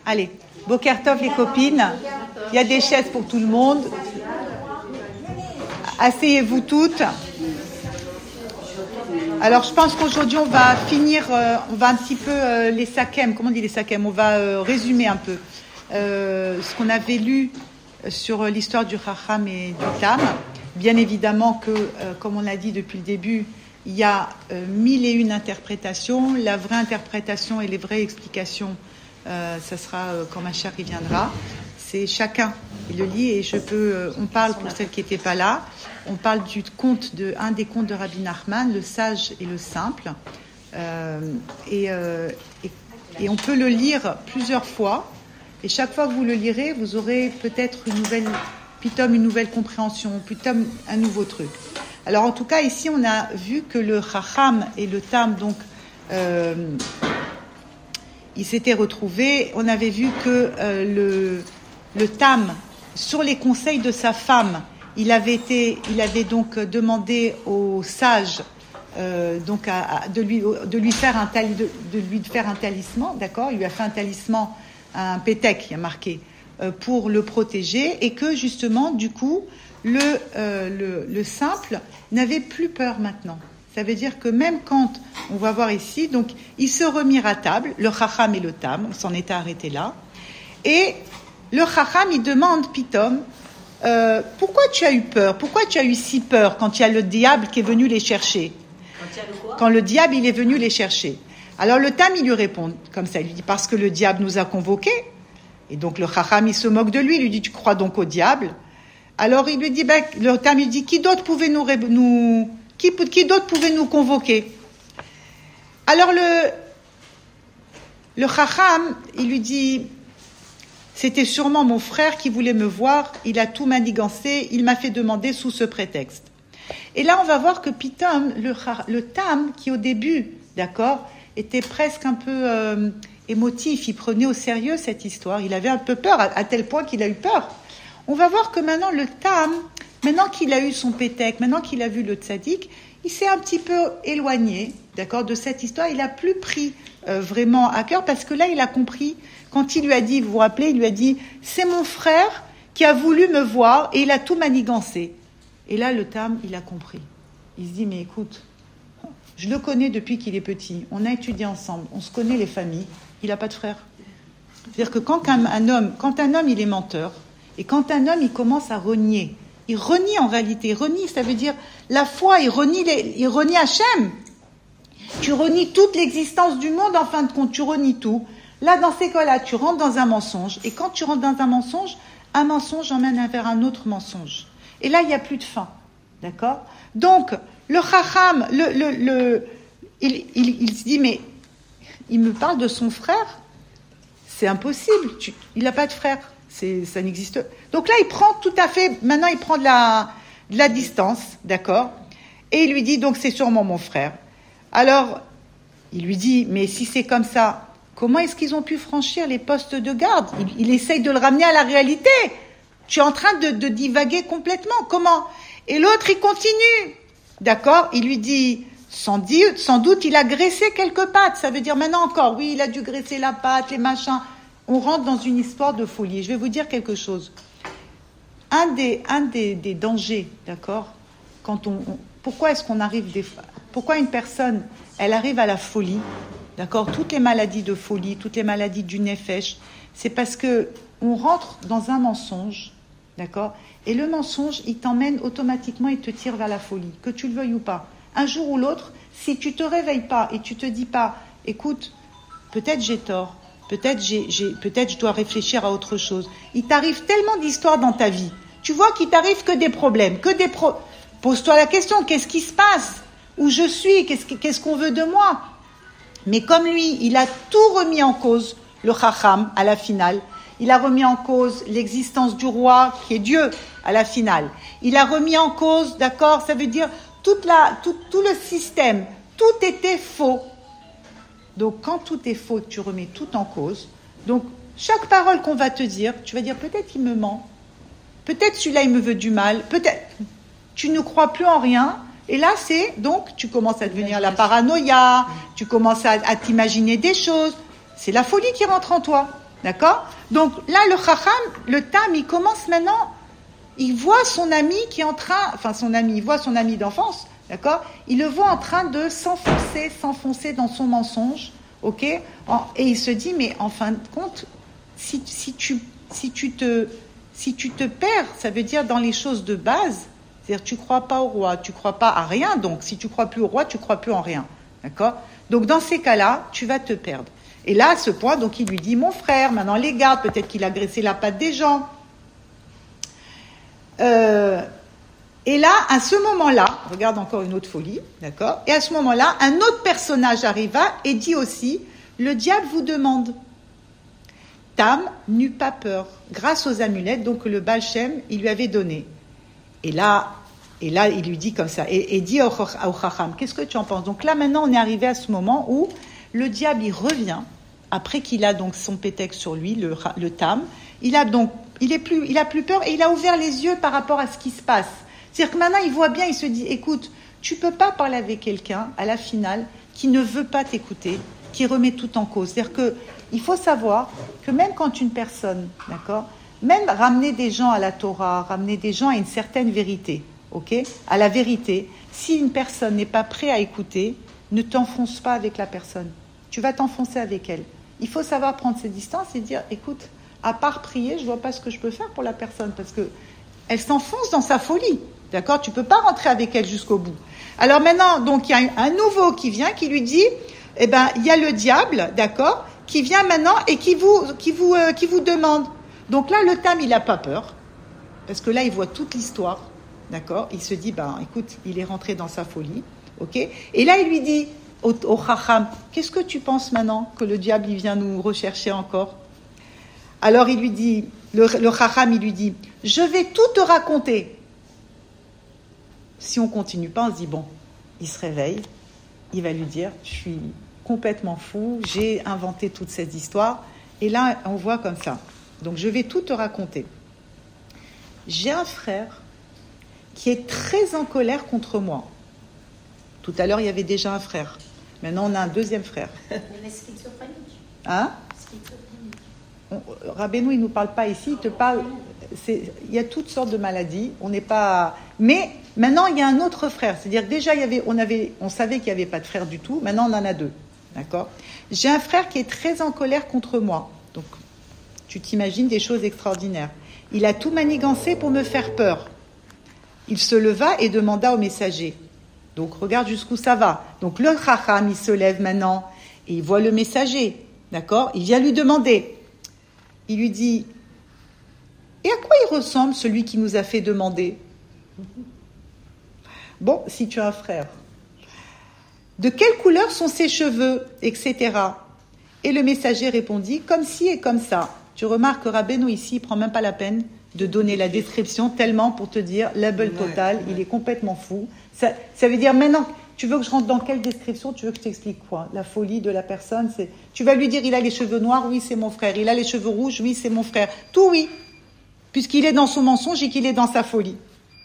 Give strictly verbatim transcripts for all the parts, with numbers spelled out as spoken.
Allez, Boker Tov les copines, il y a des chaises pour tout le monde. Asseyez-vous toutes. Alors je pense qu'aujourd'hui on va finir, euh, on va un petit peu euh, les sakem, comment on dit les sakem, on va euh, résumer un peu euh, ce qu'on avait lu sur l'histoire du Chacham et du Tam. Bien évidemment que, euh, comme on l'a dit depuis le début, il y a euh, mille et une interprétations. La vraie interprétation et les vraies explications, euh, ça sera euh, quand Mashiach y viendra. C'est chacun qui le lit et je peux. Euh, on parle pour celles qui n'étaient pas là. On parle du conte de un des contes de Rabbi Nachman, le sage et le simple, euh, et, euh, et, et on peut le lire plusieurs fois. Et chaque fois que vous le lirez, vous aurez peut-être une nouvelle, pitom une nouvelle compréhension, pitom un nouveau truc. Alors en tout cas ici on a vu que le Chacham et le Tam donc euh, ils s'étaient retrouvés. On avait vu que euh, le le Tam, sur les conseils de sa femme, il avait été, il avait donc demandé au sage euh, donc à, à, de lui de lui faire un tali, de, de lui faire un talisman, d'accord. Il lui a fait un talisman, un pétek, il y a marqué, euh, pour le protéger, et que justement du coup le euh, le, le simple n'avait plus peur maintenant. Ça veut dire que même quand on va voir ici, donc ils se remirent à table, le Chacham et le Tam, on s'en était arrêté là, et le Chacham il demande Pitom. Euh, pourquoi tu as eu peur? Pourquoi tu as eu si peur quand il y a le diable qui est venu les chercher? Quand, il y a le quoi? Quand le diable il est venu les chercher. Alors le Tam il lui répond comme ça, il lui dit parce que le diable nous a convoqués. Et donc le Chacham il se moque de lui, il lui dit tu crois donc au diable? Alors il lui dit ben, le Tam il dit qui d'autre pouvait nous, nous qui, qui d'autre pouvait nous convoquer? Alors le le Chacham il lui dit c'était sûrement mon frère qui voulait me voir, il a tout manigancé, il m'a fait demander sous ce prétexte. Et là, on va voir que Pitom, le, le Tam, qui au début, d'accord, était presque un peu euh, émotif, il prenait au sérieux cette histoire, il avait un peu peur, à, à tel point qu'il a eu peur. On va voir que maintenant, le Tam, maintenant qu'il a eu son pétek, maintenant qu'il a vu le tzaddik, il s'est un petit peu éloigné, d'accord, de cette histoire, il a plus pris euh, vraiment à cœur, parce que là, il a compris. Quand il lui a dit, vous vous rappelez, il lui a dit, c'est mon frère qui a voulu me voir et il a tout manigancé. Et là, le Tam, il a compris. Il se dit, mais écoute, je le connais depuis qu'il est petit. On a étudié ensemble. On se connaît les familles. Il n'a pas de frère. C'est-à-dire que quand un, un homme, quand un homme, il est menteur, et quand un homme, il commence à renier, il renie en réalité. Il renie, ça veut dire la foi, il renie, les, il renie Hachem. Tu renies toute l'existence du monde, en fin de compte, tu renies tout. Là, dans ces cas-là, tu rentres dans un mensonge. Et quand tu rentres dans un mensonge, un mensonge emmène vers un autre mensonge. Et là, il n'y a plus de fin. D'accord? Donc, le Chacham, le, le, le, il, il, il se dit, mais il me parle de son frère? C'est impossible. Tu, il n'a pas de frère. C'est, ça n'existe pas. Donc là, il prend tout à fait, maintenant, il prend de la, de la distance. D'accord? Et il lui dit, donc, c'est sûrement mon frère. Alors, il lui dit, mais si c'est comme ça, comment est-ce qu'ils ont pu franchir les postes de garde? Il, il essaye de le ramener à la réalité. Tu es en train de, de divaguer complètement. Comment? Et l'autre, il continue. D'accord? Il lui dit, sans, dire, sans doute, il a graissé quelques pattes. Ça veut dire maintenant encore, oui, il a dû graisser la patte, les machins. On rentre dans une histoire de folie. Je vais vous dire quelque chose. Un des, un des, des dangers, d'accord? Quand on, on, pourquoi est-ce qu'on arrive des, pourquoi une personne, elle arrive à la folie? D'accord, toutes les maladies de folie, toutes les maladies du nefesh, c'est parce que on rentre dans un mensonge, d'accord, et le mensonge, il t'emmène automatiquement, il te tire vers la folie, que tu le veuilles ou pas. Un jour ou l'autre, si tu te réveilles pas et tu te dis pas, écoute, peut-être j'ai tort, peut-être j'ai, j'ai, peut-être je dois réfléchir à autre chose. Il t'arrive tellement d'histoires dans ta vie. Tu vois qu'il t'arrive que des problèmes, que des pro. Pose-toi la question, qu'est-ce qui se passe? Où je suis? Qu'est-ce, qu'est-ce qu'on veut de moi? Mais comme lui, il a tout remis en cause, le Chacham, à la finale. Il a remis en cause l'existence du roi, qui est Dieu, à la finale. Il a remis en cause, d'accord, ça veut dire toute la, tout, tout le système. Tout était faux. Donc, quand tout est faux, tu remets tout en cause. Donc, chaque parole qu'on va te dire, tu vas dire, peut-être il me ment. Peut-être celui-là, il me veut du mal. Peut-être, tu ne crois plus en rien. Et là, c'est, donc, tu commences à devenir la paranoïa, tu commences à, à t'imaginer des choses. C'est la folie qui rentre en toi. D'accord? Donc là, le chacham, le tam, il commence maintenant, il voit son ami qui est en train, enfin son ami, il voit son ami d'enfance, d'accord? Il le voit en train de s'enfoncer, s'enfoncer dans son mensonge, ok? Et il se dit, mais en fin de compte, si, si, tu, si, tu te, si tu te perds, ça veut dire dans les choses de base, c'est-à-dire tu ne crois pas au roi, tu ne crois pas à rien, donc si tu ne crois plus au roi, tu ne crois plus en rien, d'accord? Donc dans ces cas-là, tu vas te perdre. Et là, à ce point, donc il lui dit, mon frère, maintenant les garde, peut-être qu'il a graissé la patte des gens. Euh, et là, à ce moment-là, regarde encore une autre folie, d'accord? Et à ce moment-là, un autre personnage arriva et dit aussi, le diable vous demande. Tam n'eut pas peur, grâce aux amulettes, donc le Baal Shem, il lui avait donné. Et là, et là, il lui dit comme ça, et, et dit au Chacham, qu'est-ce que tu en penses? Donc là, maintenant, on est arrivé à ce moment où le diable, il revient, après qu'il a donc son pétec sur lui, le, le tam, il a donc, il est plus, il a plus peur et il a ouvert les yeux par rapport à ce qui se passe. C'est-à-dire que maintenant, il voit bien, il se dit, écoute, tu peux pas parler avec quelqu'un, à la finale, qui ne veut pas t'écouter, qui remet tout en cause. C'est-à-dire que, il faut savoir que même quand une personne, d'accord, même ramener des gens à la Torah, ramener des gens à une certaine vérité, ok, à la vérité, si une personne n'est pas prête à écouter, ne t'enfonce pas avec la personne. Tu vas t'enfoncer avec elle. Il faut savoir prendre ses distances et dire, écoute, à part prier, je ne vois pas ce que je peux faire pour la personne, parce que elle s'enfonce dans sa folie, d'accord? Tu ne peux pas rentrer avec elle jusqu'au bout. Alors maintenant, donc il y a un nouveau qui vient, qui lui dit, eh ben, il y a le diable, d'accord, qui vient maintenant et qui vous, qui vous, euh, qui vous demande. Donc là, le tam, il n'a pas peur, parce que là, il voit toute l'histoire, d'accord? Il se dit, ben, écoute, il est rentré dans sa folie, ok? Et là, il lui dit au, au chacham, qu'est-ce que tu penses maintenant que le diable, il vient nous rechercher encore? Alors il lui dit, le, le chacham, il lui dit, je vais tout te raconter. Si on continue pas, on se dit, bon, il se réveille, il va lui dire, je suis complètement fou, j'ai inventé toute cette histoire. Et là, on voit comme ça. Donc, je vais tout te raconter. J'ai un frère qui est très en colère contre moi. Tout à l'heure, il y avait déjà un frère. Maintenant, on a un deuxième frère. Il est schizophrénique. Hein? Rabbeinu, il ne nous parle pas ici, il te parle. C'est, il y a toutes sortes de maladies. On n'est pas. Mais maintenant, il y a un autre frère. C'est-à-dire, déjà, il y avait, on, avait, on savait qu'il n'y avait pas de frère du tout. Maintenant, on en a deux. D'accord? J'ai un frère qui est très en colère contre moi. Donc, tu t'imagines des choses extraordinaires. Il a tout manigancé pour me faire peur. Il se leva et demanda au messager. Donc, regarde jusqu'où ça va. Donc, le chacham, il se lève maintenant et il voit le messager. D'accord? Il vient lui demander. Il lui dit, et à quoi il ressemble celui qui nous a fait demander? Bon, si tu as un frère. De quelle couleur sont ses cheveux, et cetera. Et le messager répondit, comme ci et comme ça. Tu remarques que Rabbeinu ici, il ne prend même pas la peine de donner la description, tellement pour te dire, label total, ouais, ouais. Il est complètement fou. Ça, ça veut dire, maintenant, tu veux que je rentre dans quelle description? Tu veux que je t'explique quoi? La folie de la personne, c'est... Tu vas lui dire, il a les cheveux noirs, oui, c'est mon frère. Il a les cheveux rouges, oui, c'est mon frère. Tout oui, puisqu'il est dans son mensonge et qu'il est dans sa folie.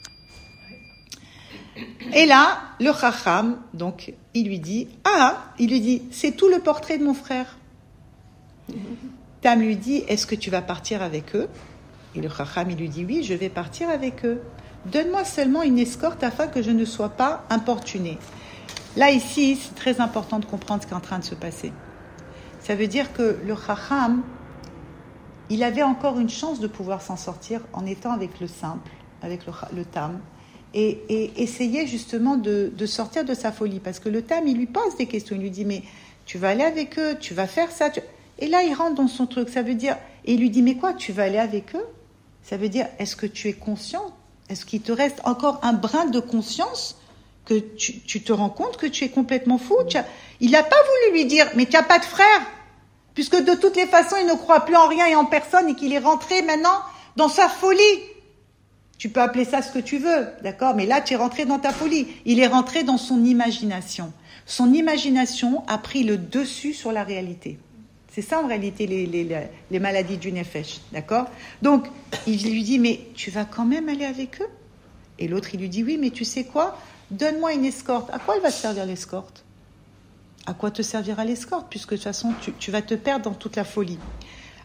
Et là, le chacham, donc, il lui dit, ah, il lui dit, c'est tout le portrait de mon frère. Tam lui dit, est-ce que tu vas partir avec eux? Et le chacham, il lui dit, oui, je vais partir avec eux. Donne-moi seulement une escorte afin que je ne sois pas importuné. Là, ici, c'est très important de comprendre ce qui est en train de se passer. Ça veut dire que le chacham, il avait encore une chance de pouvoir s'en sortir en étant avec le simple, avec le, le tam, et, et essayer justement de, de sortir de sa folie. Parce que le tam, il lui pose des questions. Il lui dit, mais tu vas aller avec eux, tu vas faire ça. Tu... Et là, il rentre dans son truc. Ça veut dire, et il lui dit, mais quoi, tu vas aller avec eux? Ça veut dire, est-ce que tu es conscient? Est-ce qu'il te reste encore un brin de conscience que tu, tu te rends compte que tu es complètement fou? Tu as... Il n'a pas voulu lui dire, mais tu n'as pas de frère, puisque de toutes les façons, il ne croit plus en rien et en personne et qu'il est rentré maintenant dans sa folie. Tu peux appeler ça ce que tu veux, d'accord? Mais là, tu es rentré dans ta folie. Il est rentré dans son imagination. Son imagination a pris le dessus sur la réalité. C'est ça, en réalité, les, les, les maladies du nefesh, d'accord? Donc, il lui dit, mais tu vas quand même aller avec eux? Et l'autre, il lui dit, oui, mais tu sais quoi? Donne-moi une escorte. À quoi elle va te servir l'escorte? À quoi te servira l'escorte? Puisque de toute façon, tu, tu vas te perdre dans toute la folie.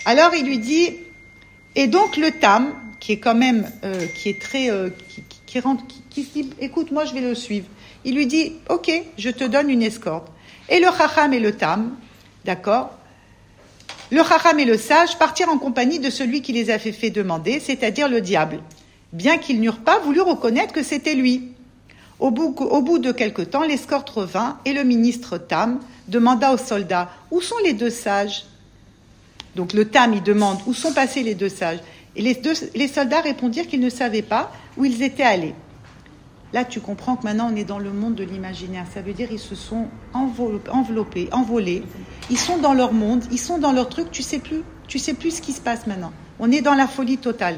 Alors il lui dit, et donc le Tam, qui est quand même, euh, qui est très, euh, qui, qui, qui rentre, qui, qui se dit, écoute, moi je vais le suivre. Il lui dit, ok, je te donne une escorte. Et le Chacham et le Tam, d'accord, le Chacham et le sage partirent en compagnie de celui qui les avait fait demander, c'est-à-dire le diable, bien qu'ils n'eurent pas voulu reconnaître que c'était lui. Au bout, au bout de quelque temps, l'escorte revint et le ministre Tam demanda aux soldats, où sont les deux sages? Donc le Tam, il demande, où sont passés les deux sages? Et les, deux, les soldats répondirent qu'ils ne savaient pas où ils étaient allés. Là, tu comprends que maintenant, on est dans le monde de l'imaginaire. Ça veut dire qu'ils se sont enveloppés, enveloppés, envolés. Ils sont dans leur monde, ils sont dans leur truc. Tu sais plus, tu sais plus ce qui se passe maintenant. On est dans la folie totale.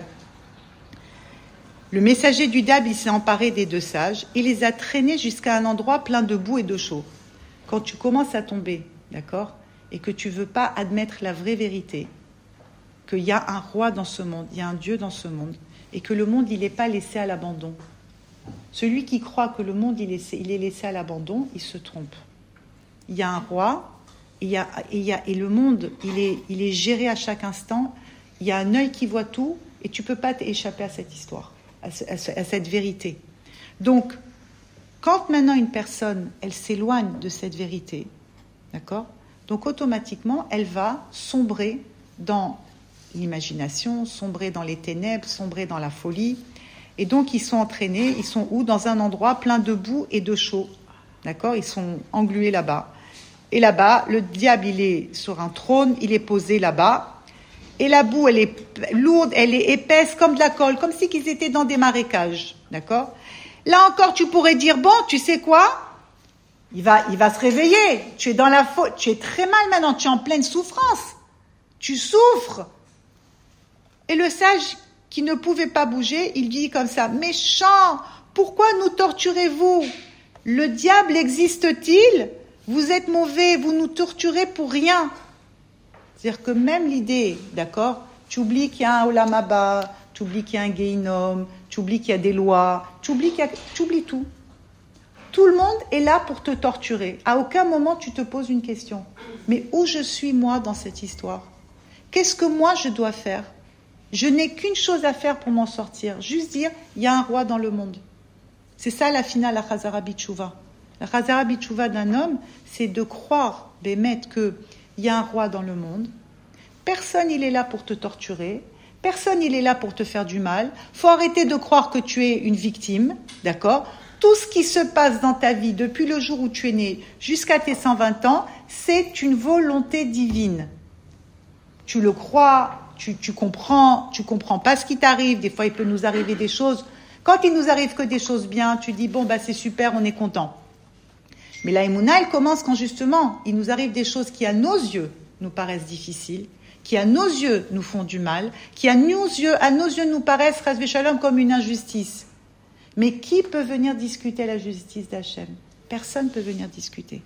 Le messager du diable, il s'est emparé des deux sages. Il les a traînés jusqu'à un endroit plein de boue et de chaud. Quand tu commences à tomber, d'accord, et que tu veux pas admettre la vraie vérité, qu'il y a un roi dans ce monde, il y a un Dieu dans ce monde, et que le monde, il n'est pas laissé à l'abandon. Celui qui croit que le monde il est, il est laissé à l'abandon, il se trompe. Il y a un roi, et, il y a, et, il y a, et le monde il est, il est géré à chaque instant. Il y a un œil qui voit tout, et tu ne peux pas échapper à cette histoire, à, ce, à, ce, à cette vérité. Donc, quand maintenant une personne, elle s'éloigne de cette vérité, d'accord, donc automatiquement, elle va sombrer dans l'imagination, sombrer dans les ténèbres, sombrer dans la folie. Et donc, ils sont entraînés, ils sont où? Dans un endroit plein de boue et de chaud. D'accord? Ils sont englués là-bas. Et là-bas, le diable, il est sur un trône, il est posé là-bas. Et la boue, elle est lourde, elle est épaisse comme de la colle, comme si qu'ils étaient dans des marécages. D'accord? Là encore, tu pourrais dire, bon, tu sais quoi? Il va, il va se réveiller. Tu es dans la faute. Tu es très mal maintenant. Tu es en pleine souffrance. Tu souffres. Et le sage, qui ne pouvait pas bouger, il dit comme ça, méchant, pourquoi nous torturez-vous? Le diable existe-t-il? Vous êtes mauvais, vous nous torturez pour rien. C'est-à-dire que même l'idée, d'accord, tu oublies qu'il y a un Olam Haba, tu oublies qu'il y a un Gehinom, tu oublies qu'il y a des lois, tu oublies, qu'il y a, tu oublies tout. Tout le monde est là pour te torturer. À aucun moment tu te poses une question. Mais où je suis moi dans cette histoire? Qu'est-ce que moi je dois faire? Je n'ai qu'une chose à faire pour m'en sortir. Juste dire, il y a un roi dans le monde. C'est ça la finale, la Chazara Bitchouva. La Chazara Bitchouva d'un homme, c'est de croire, Bémet, qu'il y a un roi dans le monde. Personne, il est là pour te torturer. Personne, il est là pour te faire du mal. Il faut arrêter de croire que tu es une victime, d'accord? Tout ce qui se passe dans ta vie, depuis le jour où tu es né jusqu'à tes cent vingt ans, c'est une volonté divine. Tu le crois. Tu, tu comprends, tu comprends pas ce qui t'arrive. Des fois, il peut nous arriver des choses. Quand il nous arrive que des choses bien, tu dis bon bah c'est super, on est content. Mais la Emouna, elle commence quand justement il nous arrive des choses qui à nos yeux nous paraissent difficiles, qui à nos yeux nous font du mal, qui à nos yeux, à nos yeux nous paraissent Chas v'Shalom comme une injustice. Mais qui peut venir discuter la justice d'Hachem? Personne peut venir discuter.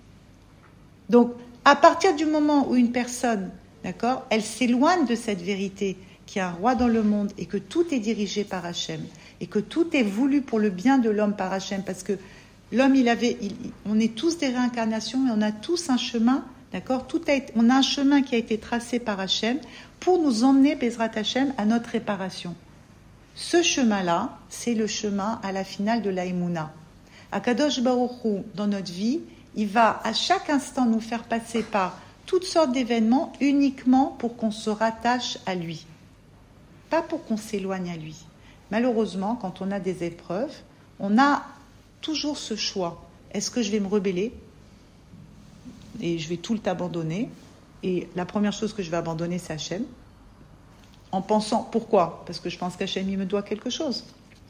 Donc, à partir du moment où une personne, d'accord, elle s'éloigne de cette vérité qu'il y a un roi dans le monde et que tout est dirigé par Hachem et que tout est voulu pour le bien de l'homme par Hachem, parce que l'homme, il avait, il, on est tous des réincarnations et on a tous un chemin, d'accord, tout a été, on a un chemin qui a été tracé par Hachem pour nous emmener, Bezrat Hachem, à notre réparation. Ce chemin-là, c'est le chemin à la finale de la Emouna. Akadosh Baruch Hu, dans notre vie, il va à chaque instant nous faire passer par toutes sortes d'événements uniquement pour qu'on se rattache à lui, pas pour qu'on s'éloigne à lui. Malheureusement, quand on a des épreuves, on a toujours ce choix. Est-ce que je vais me rebeller et je vais tout abandonner? Et la première chose que je vais abandonner, c'est Hachem. En pensant, pourquoi? Parce que je pense qu'Hachem, il me doit quelque chose.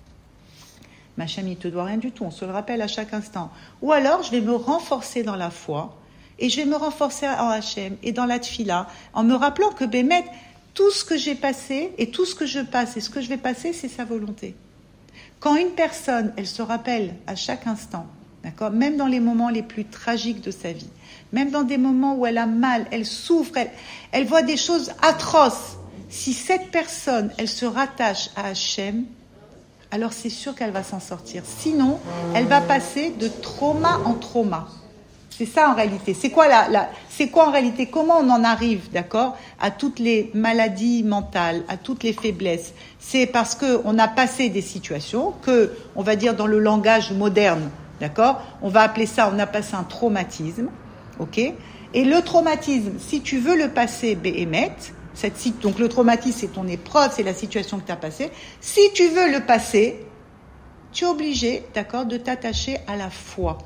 Mais Hachem, il ne te doit rien du tout, on se le rappelle à chaque instant. Ou alors, je vais me renforcer dans la foi, et je vais me renforcer en Hachem, et dans la Tfila, en me rappelant que Bémet, tout ce que j'ai passé, et tout ce que je passe, et ce que je vais passer, c'est sa volonté. Quand une personne, elle se rappelle à chaque instant, d'accord, même dans les moments les plus tragiques de sa vie, même dans des moments où elle a mal, elle souffre, elle, elle voit des choses atroces, si cette personne, elle se rattache à Hachem, alors c'est sûr qu'elle va s'en sortir. Sinon, elle va passer de trauma en trauma. C'est ça en réalité. C'est quoi la, la, c'est quoi en réalité? Comment on en arrive, d'accord, à toutes les maladies mentales, à toutes les faiblesses? C'est parce que on a passé des situations que, on va dire dans le langage moderne, d'accord, on va appeler ça, on a passé un traumatisme, ok? Et le traumatisme, si tu veux le passer, béhémet, cette, donc le traumatisme, c'est ton épreuve, c'est la situation que tu as passée. Si tu veux le passer, tu es obligé, d'accord, de t'attacher à la foi.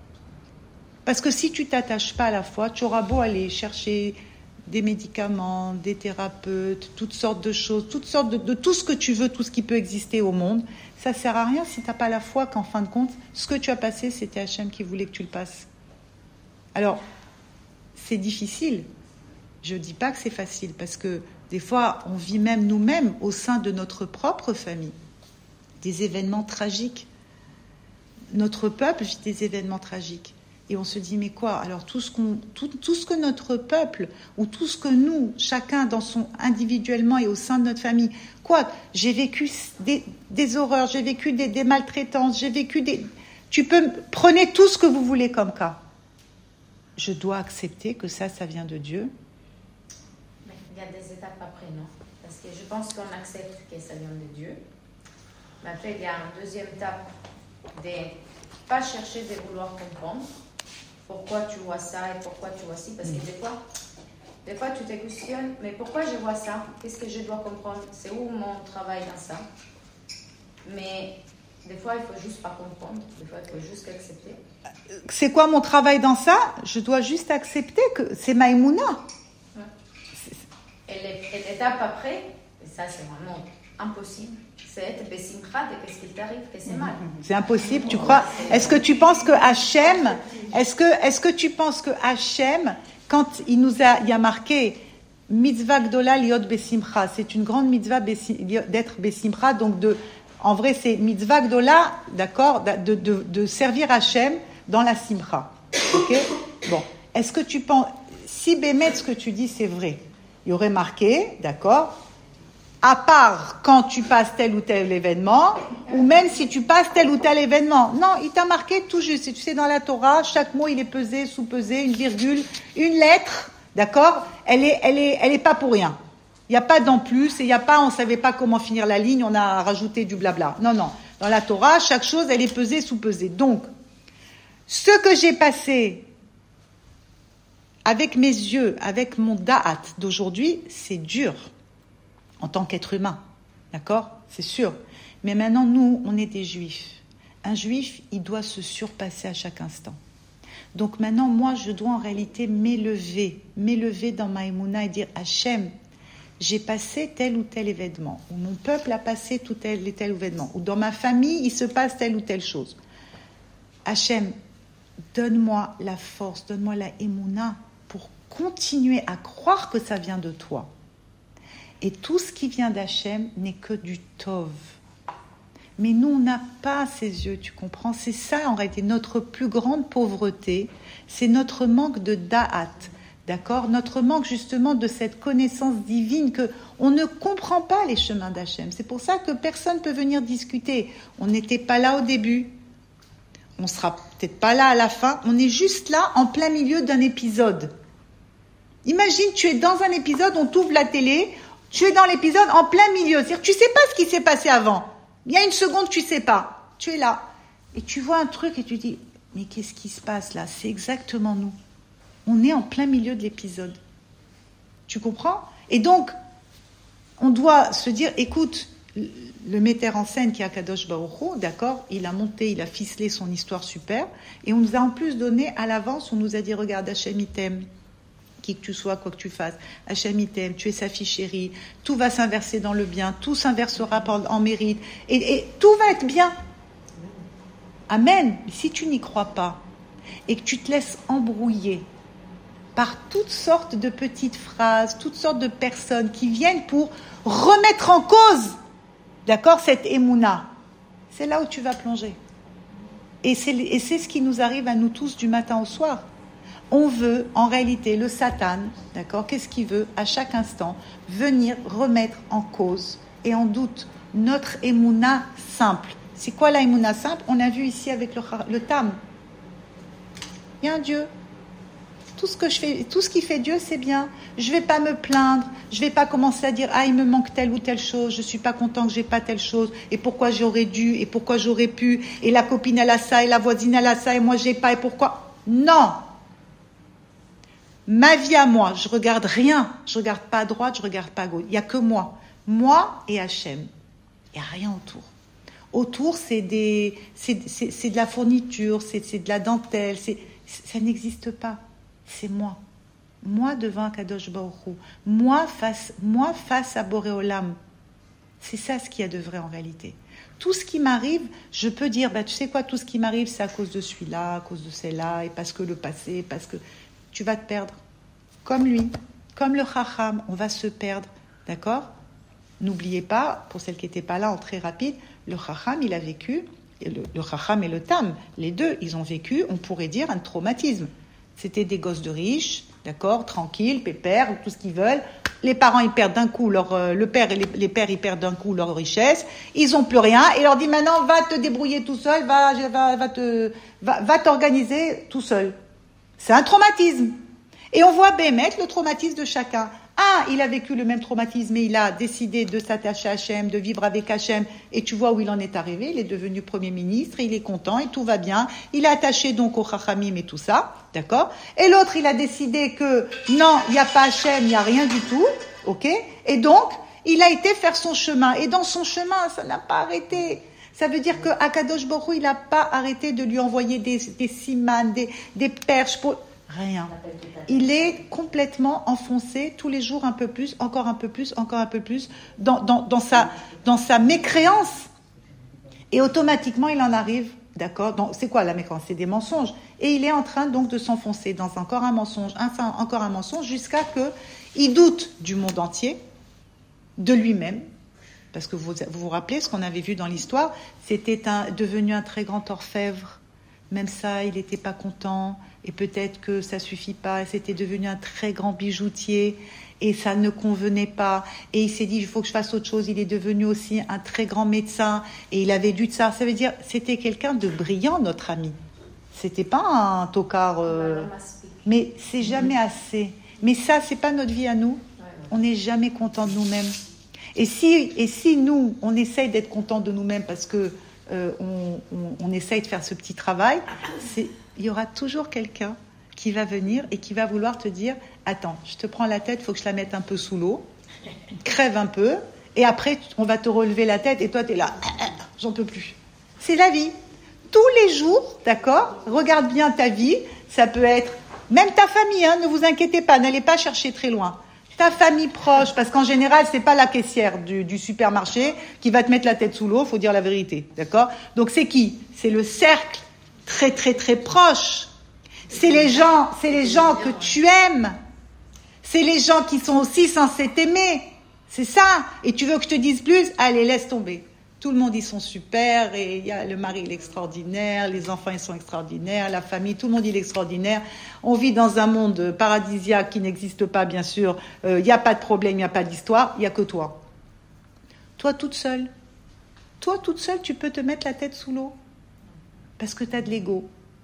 Parce que si tu t'attaches pas à la foi, tu auras beau aller chercher des médicaments, des thérapeutes, toutes sortes de choses, toutes sortes de, de tout ce que tu veux, tout ce qui peut exister au monde, ça sert à rien si tu n'as pas la foi qu'en fin de compte, ce que tu as passé, c'était Hachem qui voulait que tu le passes. Alors, c'est difficile. Je ne dis pas que c'est facile, parce que des fois, on vit même nous-mêmes au sein de notre propre famille des événements tragiques. Notre peuple vit des événements tragiques. Et on se dit, mais quoi? Alors tout ce, qu'on, tout, tout ce que notre peuple, ou tout ce que nous, chacun dans son individuellement et au sein de notre famille, quoi? J'ai vécu des, des horreurs, j'ai vécu des, des maltraitances, j'ai vécu des... Tu peux... Prenez tout ce que vous voulez comme cas. Je dois accepter que ça, ça vient de Dieu. Mais il y a des étapes après, non? Parce que je pense qu'on accepte que ça vient de Dieu. Mais après, il y a une deuxième étape de ne pas chercher de vouloir comprendre pourquoi tu vois ça et pourquoi tu vois ci. Parce que des fois, des fois, tu te questionnes, mais pourquoi je vois ça? Qu'est-ce que je dois comprendre? C'est où mon travail dans ça? Mais des fois, il faut juste pas comprendre. Des fois, il faut juste accepter. C'est quoi mon travail dans ça? Je dois juste accepter que c'est ma émouna. Ouais. Et l'étape après, et ça, c'est vraiment impossible. C'est être bessimcha de qu'est-ce qu'il t'arrive, que c'est mal. C'est impossible, tu crois? Est-ce que tu penses que Hachem, est-ce que, est-ce que tu penses que Hachem, quand il nous a, il y a marqué mitzvah gdola liot bessimcha, c'est une grande mitzvah d'être bessimcha, donc de, en vrai c'est mitzvah gdola, d'accord, de, de, de servir Hachem dans la simcha. Ok? Bon. Est-ce que tu penses, si bémet ce que tu dis c'est vrai, il y aurait marqué, d'accord, à part quand tu passes tel ou tel événement, ou même si tu passes tel ou tel événement. Non, il t'a marqué tout juste. Tu sais, dans la Torah, chaque mot, il est pesé, sous-pesé, une virgule, une lettre, d'accord? Elle est, elle est, elle est pas pour rien. Il n'y a pas d'en plus, et il n'y a pas, on savait pas comment finir la ligne, on a rajouté du blabla. Non, non. Dans la Torah, chaque chose, elle est pesée, sous-pesée. Donc, ce que j'ai passé avec mes yeux, avec mon da'at d'aujourd'hui, c'est dur. En tant qu'être humain, d'accord? C'est sûr. Mais maintenant, nous, on est des juifs. Un juif, il doit se surpasser à chaque instant. Donc maintenant, moi, je dois en réalité m'élever, m'élever dans ma émouna et dire, Hachem, j'ai passé tel ou tel événement, ou mon peuple a passé tout tel et tel événement, ou dans ma famille, il se passe telle ou telle chose. Hachem, donne-moi la force, donne-moi la émouna pour continuer à croire que ça vient de toi. Et tout ce qui vient d'Hachem n'est que du tov. Mais nous, on n'a pas ces yeux, tu comprends? C'est ça, en réalité, notre plus grande pauvreté, c'est notre manque de da'at, d'accord? Notre manque, justement, de cette connaissance divine que on ne comprend pas les chemins d'Hachem. C'est pour ça que personne ne peut venir discuter. On n'était pas là au début. On sera peut-être pas là à la fin. On est juste là, en plein milieu d'un épisode. Imagine, tu es dans un épisode, on t'ouvre la télé, tu es dans l'épisode en plein milieu. C'est-à-dire, tu sais pas ce qui s'est passé avant. Il y a une seconde, tu sais pas. Tu es là. Et tu vois un truc et tu dis, mais qu'est-ce qui se passe là? C'est exactement nous. On est en plein milieu de l'épisode. Tu comprends? Et donc, on doit se dire, écoute, le metteur en scène qui est Akadosh Baruch Hu, d'accord, il a monté, il a ficelé son histoire super. Et on nous a en plus donné à l'avance, on nous a dit, regarde, Hachem, il t'aime. Qui que tu sois, quoi que tu fasses, Hachem il t'aime, tu es sa fille chérie, tout va s'inverser dans le bien, tout s'inversera en mérite, et, et tout va être bien. Amen. Mais si tu n'y crois pas, et que tu te laisses embrouiller par toutes sortes de petites phrases, toutes sortes de personnes qui viennent pour remettre en cause, d'accord, cette émouna, c'est là où tu vas plonger. Et c'est, et c'est ce qui nous arrive à nous tous du matin au soir. On veut, en réalité, le Satan, d'accord, qu'est-ce qu'il veut? À chaque instant, venir remettre en cause et en doute notre émouna simple. C'est quoi la émouna simple? On a vu ici avec le, le Tam. Il y a un Dieu, Tout ce que je fais, tout ce qui fait Dieu, c'est bien. Je vais pas me plaindre. Je vais pas commencer à dire ah il me manque telle ou telle chose. Je suis pas content que j'ai pas telle chose. Et pourquoi j'aurais dû et pourquoi j'aurais pu. Et la copine elle a ça et la voisine elle a ça et moi j'ai pas et pourquoi. Non. Ma vie à moi, je regarde rien. Je regarde pas à droite, je regarde pas à gauche. Il y a que moi, moi et Hachem. Il y a rien autour. Autour c'est des, c'est, c'est, c'est de la fourniture, c'est, c'est de la dentelle. C'est, ça n'existe pas. C'est moi. Moi devant Akadosh Baruch Hu. Moi face, moi face à Boré Olam. C'est ça ce qu'il y a de vrai en réalité. Tout ce qui m'arrive, je peux dire, bah, tu sais quoi, tout ce qui m'arrive, c'est à cause de celui-là, à cause de celle-là, et parce que le passé, parce que tu vas te perdre. Comme lui, comme le Chacham, on va se perdre. D'accord ? N'oubliez pas, pour celles qui n'étaient pas là en très rapide, le Chacham, il a vécu, le, le Chacham et le Tam, les deux, ils ont vécu, on pourrait dire, un traumatisme. C'était des gosses de riches, d'accord, tranquilles, pépères, tout ce qu'ils veulent. Les parents, ils perdent d'un coup leur, euh, le père et les, les pères, ils perdent d'un coup leur richesse. Ils ont plus rien et leur dit maintenant, va te débrouiller tout seul, va, va, va te, va, va t'organiser tout seul. C'est un traumatisme. Et on voit Bémet, le traumatisme de chacun. Ah, il a vécu le même traumatisme et il a décidé de s'attacher à Hachem, de vivre avec Hachem. Et tu vois où il en est arrivé. Il est devenu Premier ministre, il est content et tout va bien. Il est attaché donc au Chachamim et tout ça, d'accord ? Et l'autre, il a décidé que non, il n'y a pas Hachem, il n'y a rien du tout, ok ? Et donc, il a été faire son chemin. Et dans son chemin, ça n'a pas arrêté. Ça veut dire que Akadosh Baruch Hu, il n'a pas arrêté de lui envoyer des, des simanes, des, des perches pour... Rien. Il est complètement enfoncé tous les jours un peu plus, encore un peu plus, encore un peu plus, dans, dans, dans, sa, dans sa mécréance. Et automatiquement, il en arrive, d'accord, donc, c'est quoi la mécréance ? C'est des mensonges. Et il est en train donc de s'enfoncer dans encore un mensonge, un, encore un mensonge, jusqu'à ce qu'il doute du monde entier, de lui-même. Parce que vous vous, vous rappelez, ce qu'on avait vu dans l'histoire, c'était un, devenu un très grand orfèvre. Même ça, il n'était pas content. Et peut-être que ça suffit pas, c'était devenu un très grand bijoutier et ça ne convenait pas. Et il s'est dit, il faut que je fasse autre chose. Il est devenu aussi un très grand médecin et il avait du tsar. Ça veut dire, c'était quelqu'un de brillant, notre ami. C'était pas un tocard. Euh... Mais c'est jamais assez. Mais ça, c'est pas notre vie à nous. On n'est jamais content de nous-mêmes. Et si, et si nous, on essaye d'être content de nous-mêmes parce que euh, on, on, on essaye de faire ce petit travail, c'est... il y aura toujours quelqu'un qui va venir et qui va vouloir te dire « Attends, je te prends la tête, il faut que je la mette un peu sous l'eau, crève un peu, et après, on va te relever la tête, et toi, tu es là, j'en peux plus. » C'est la vie. Tous les jours, d'accord ? Regarde bien ta vie, ça peut être, même ta famille, hein, ne vous inquiétez pas, n'allez pas chercher très loin. Ta famille proche, parce qu'en général, c'est pas la caissière du, du supermarché qui va te mettre la tête sous l'eau, faut dire la vérité, d'accord ? Donc c'est qui ? C'est le cercle très très très proche. C'est les gens, c'est les gens que tu aimes. C'est les gens qui sont aussi censés t'aimer. C'est ça. Et tu veux que je te dise plus ? Allez, laisse tomber. Tout le monde, ils sont super. Et il y a le mari, il est extraordinaire. Les enfants, ils sont extraordinaires. La famille, tout le monde, il est extraordinaire. On vit dans un monde paradisiaque qui n'existe pas, bien sûr. Il euh, n'y a pas de problème, il n'y a pas d'histoire. Il n'y a que toi. Toi, toute seule. Toi, toute seule, tu peux te mettre la tête sous l'eau. Parce que tu as de l'ego.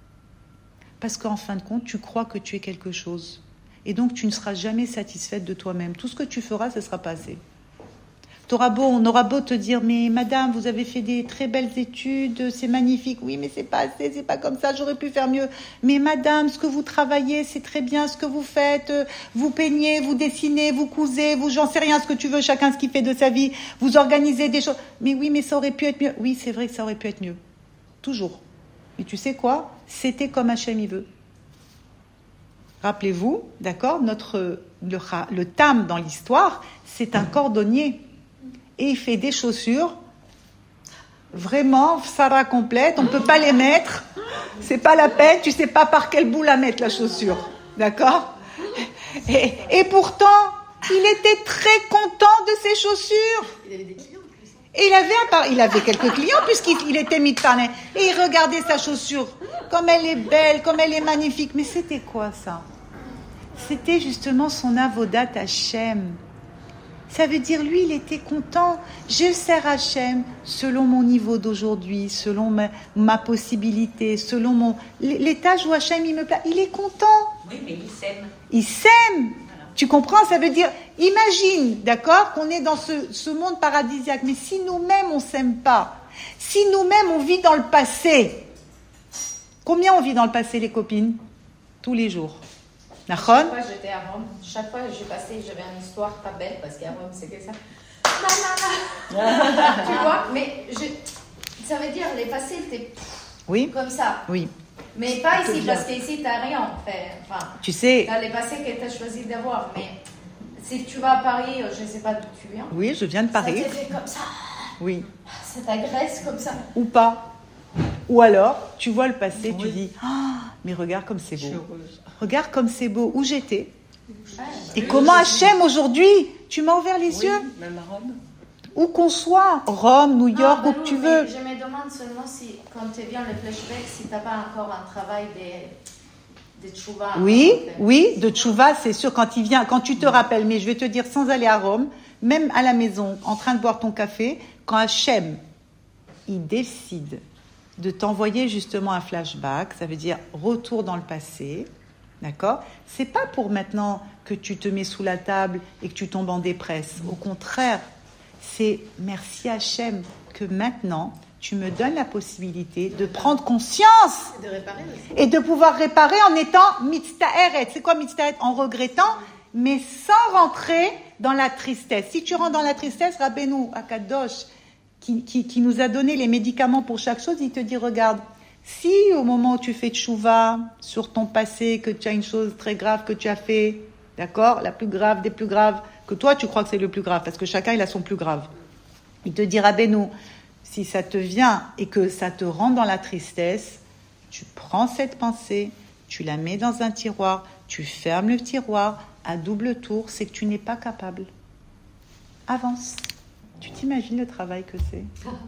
Parce qu'en fin de compte, tu crois que tu es quelque chose. Et donc, tu ne seras jamais satisfaite de toi-même. Tout ce que tu feras, ce ne sera pas assez. T'auras beau, on aura beau te dire, mais madame, vous avez fait des très belles études, c'est magnifique. Oui, mais c'est pas assez, c'est pas comme ça, j'aurais pu faire mieux. Mais madame, ce que vous travaillez, c'est très bien ce que vous faites. Vous peignez, vous dessinez, vous cousez, vous, j'en sais rien, ce que tu veux, chacun ce qu'il fait de sa vie. Vous organisez des choses. Mais oui, mais ça aurait pu être mieux. Oui, c'est vrai que ça aurait pu être mieux. Toujours. Et tu sais quoi ? C'était comme Hachem il veut. Rappelez-vous, d'accord, notre, le, le Tam dans l'histoire, c'est un cordonnier. Et il fait des chaussures, vraiment, Sarah complète, on ne peut pas les mettre, c'est pas la peine, tu sais pas par quel bout la mettre la chaussure, d'accord ? et, et pourtant, il était très content de ses chaussures. Il avait des clients en plus. Et il avait, un, il avait quelques clients puisqu'il il était mitpané. Et il regardait sa chaussure, comme elle est belle, comme elle est magnifique. Mais c'était quoi ça ? C'était justement son avodat Hachem. Ça veut dire, lui, il était content. Je sers Hachem selon mon niveau d'aujourd'hui, selon ma, ma possibilité, selon mon, les tâches où Hachem, il me plaît. Il est content. Oui, mais ils s'aiment. Ils s'aiment. Voilà. Tu comprends? Ça veut dire, imagine, d'accord, qu'on est dans ce, ce monde paradisiaque. Mais si nous-mêmes, on ne s'aime pas, si nous-mêmes, on vit dans le passé, combien on vit dans le passé, les copines? Tous les jours. Nachon? Chaque fois j'étais à Rome, chaque fois que j'ai passé, j'avais une histoire pas belle, parce qu'à Rome, c'est que ça. Tu vois? Mais je, ça veut dire, les passés, c'était oui. comme ça. Oui. Mais pas ici, parce qu'ici, tu n'as rien. Enfin, tu sais. Tu as les passés que tu as choisi d'avoir. Mais si tu vas à Paris, je ne sais pas d'où tu viens. Oui, je viens de Paris. Ça te fait comme ça. Oui. Ça t'agresse comme ça. Ou pas. Ou alors, tu vois le passé, oui. tu dis ah, mais regarde comme c'est beau. Regarde comme c'est beau. Où j'étais. Ouais, et oui, comment Hachem aujourd'hui, tu m'as ouvert les oui, yeux. Même à Rome. Où qu'on soit, Rome, New York, non, où que tu veux. Je me demande seulement si, quand tu viens le flashback, si tu n'as pas encore un travail de, de tchouva. Oui, en fait. Oui, de tchouva, c'est sûr, quand il vient, quand tu te rappelles, mais je vais te dire, sans aller à Rome, même à la maison, en train de boire ton café, quand Hachem, il décide de t'envoyer justement un flashback, ça veut dire retour dans le passé, d'accord? C'est pas pour maintenant que tu te mets sous la table et que tu tombes en dépresse. Au contraire, c'est merci Hachem que maintenant tu me donnes la possibilité de prendre conscience et de réparer aussi. Et de pouvoir réparer en étant mitzta'eret. C'est quoi mitzta'eret? En regrettant, mais sans rentrer dans la tristesse. Si tu rentres dans la tristesse, Rabbeinu Akadosh, qui, qui, qui nous a donné les médicaments pour chaque chose, il te dit regarde, si au moment où tu fais tchouva sur ton passé, que tu as une chose très grave que tu as fait, d'accord, la plus grave des plus graves, que toi tu crois que c'est le plus grave, parce que chacun il a son plus grave. Il te dira, Beno, si ça te vient et que ça te rentre dans la tristesse, tu prends cette pensée, tu la mets dans un tiroir, tu fermes le tiroir, à double tour, c'est que tu n'es pas capable. Avance. Tu t'imagines le travail que c'est?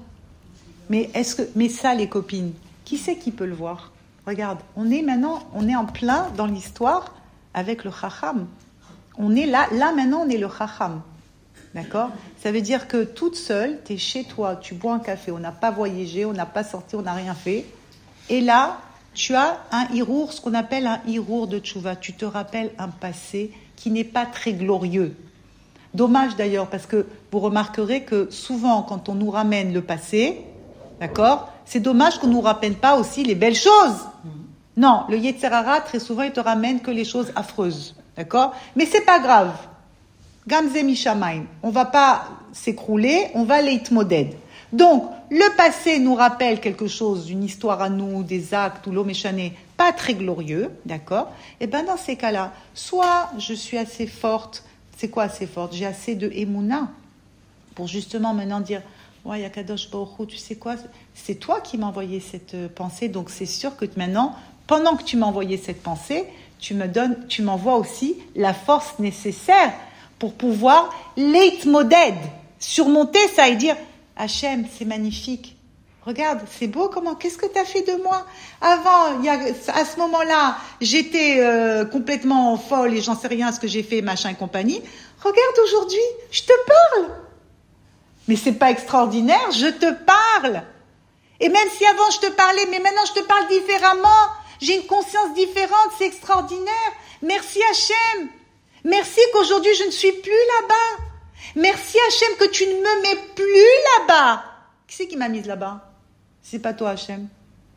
Mais est-ce que, mais ça les copines, qui c'est qui peut le voir? Regarde, on est maintenant, on est en plein dans l'histoire avec le Chacham. On est là, là maintenant on est le Chacham, d'accord? Ça veut dire que toute seule, tu es chez toi, tu bois un café, on n'a pas voyagé, on n'a pas sorti, on n'a rien fait. Et là, tu as un hirour, ce qu'on appelle un hirour de tchouva. Tu te rappelles un passé qui n'est pas très glorieux. Dommage d'ailleurs, parce que vous remarquerez que souvent, quand on nous ramène le passé, d'accord, c'est dommage qu'on ne nous ramène pas aussi les belles choses. Non, le Yetzer Hara, très souvent, il te ramène que les choses affreuses. D'accord? Mais c'est pas grave. Gamze Mishamayim. On va pas s'écrouler, on va leitmoded. Donc, le passé nous rappelle quelque chose, une histoire à nous, des actes ou l'oméchané, pas très glorieux, d'accord? Et bien, dans ces cas-là, soit je suis assez forte, c'est quoi assez forte? J'ai assez de émouna pour justement maintenant dire, ouais, Yakadosh Baruch Hu, tu sais quoi? C'est toi qui m'as envoyé cette pensée, donc c'est sûr que maintenant, pendant que tu m'as envoyé cette pensée, tu me donnes, tu m'envoies aussi la force nécessaire pour pouvoir leitmoded, surmonter ça et dire Hachem, c'est magnifique. Regarde, c'est beau comment, qu'est-ce que tu as fait de moi? Avant, il y a, à ce moment-là, j'étais euh, complètement folle et j'en sais rien ce que j'ai fait, machin et compagnie. Regarde aujourd'hui, je te parle. Mais c'est pas extraordinaire, je te parle. Et même si avant je te parlais, mais maintenant je te parle différemment. J'ai une conscience différente, c'est extraordinaire. Merci Hachem. Merci qu'aujourd'hui je ne suis plus là-bas. Merci Hachem que tu ne me mets plus là-bas. Qui c'est qui m'a mise là-bas? C'est pas toi Hachem.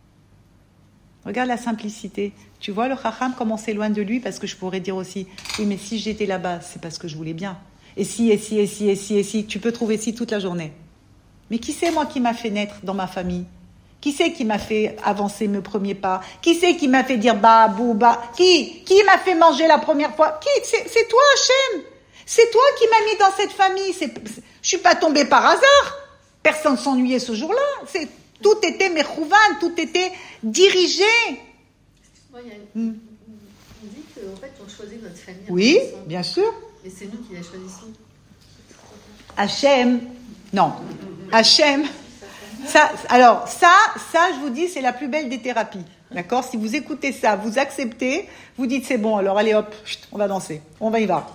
Regarde la simplicité. Tu vois le Chacham comment on s'éloigne de lui, parce que je pourrais dire aussi, oui mais si j'étais là-bas, c'est parce que je voulais bien. Et si, et si, et si, et si, et si, tu peux trouver si toute la journée. Mais qui c'est moi qui m'a fait naître dans ma famille? Qui c'est qui m'a fait avancer mes premiers pas? Qui c'est qui m'a fait dire bah, bou, bah? Qui? Qui m'a fait manger la première fois? Qui? C'est, c'est toi, Hachem. C'est toi qui m'as mis dans cette famille. C'est, c'est, je suis pas tombée par hasard. Personne s'ennuyait ce jour-là. C'est, tout était mechouvan, tout était dirigé. Excuse-moi, il y a une... hmm. On dit qu'en fait, on choisit notre famille. Oui, bien sûr. Et c'est nous qui la choisissons. Hachem, non. Hachem... Ça, alors, ça, ça, je vous dis, c'est la plus belle des thérapies. D'accord? Si vous écoutez ça, vous acceptez, vous dites c'est bon, alors allez hop, chut, on va danser. On va y va.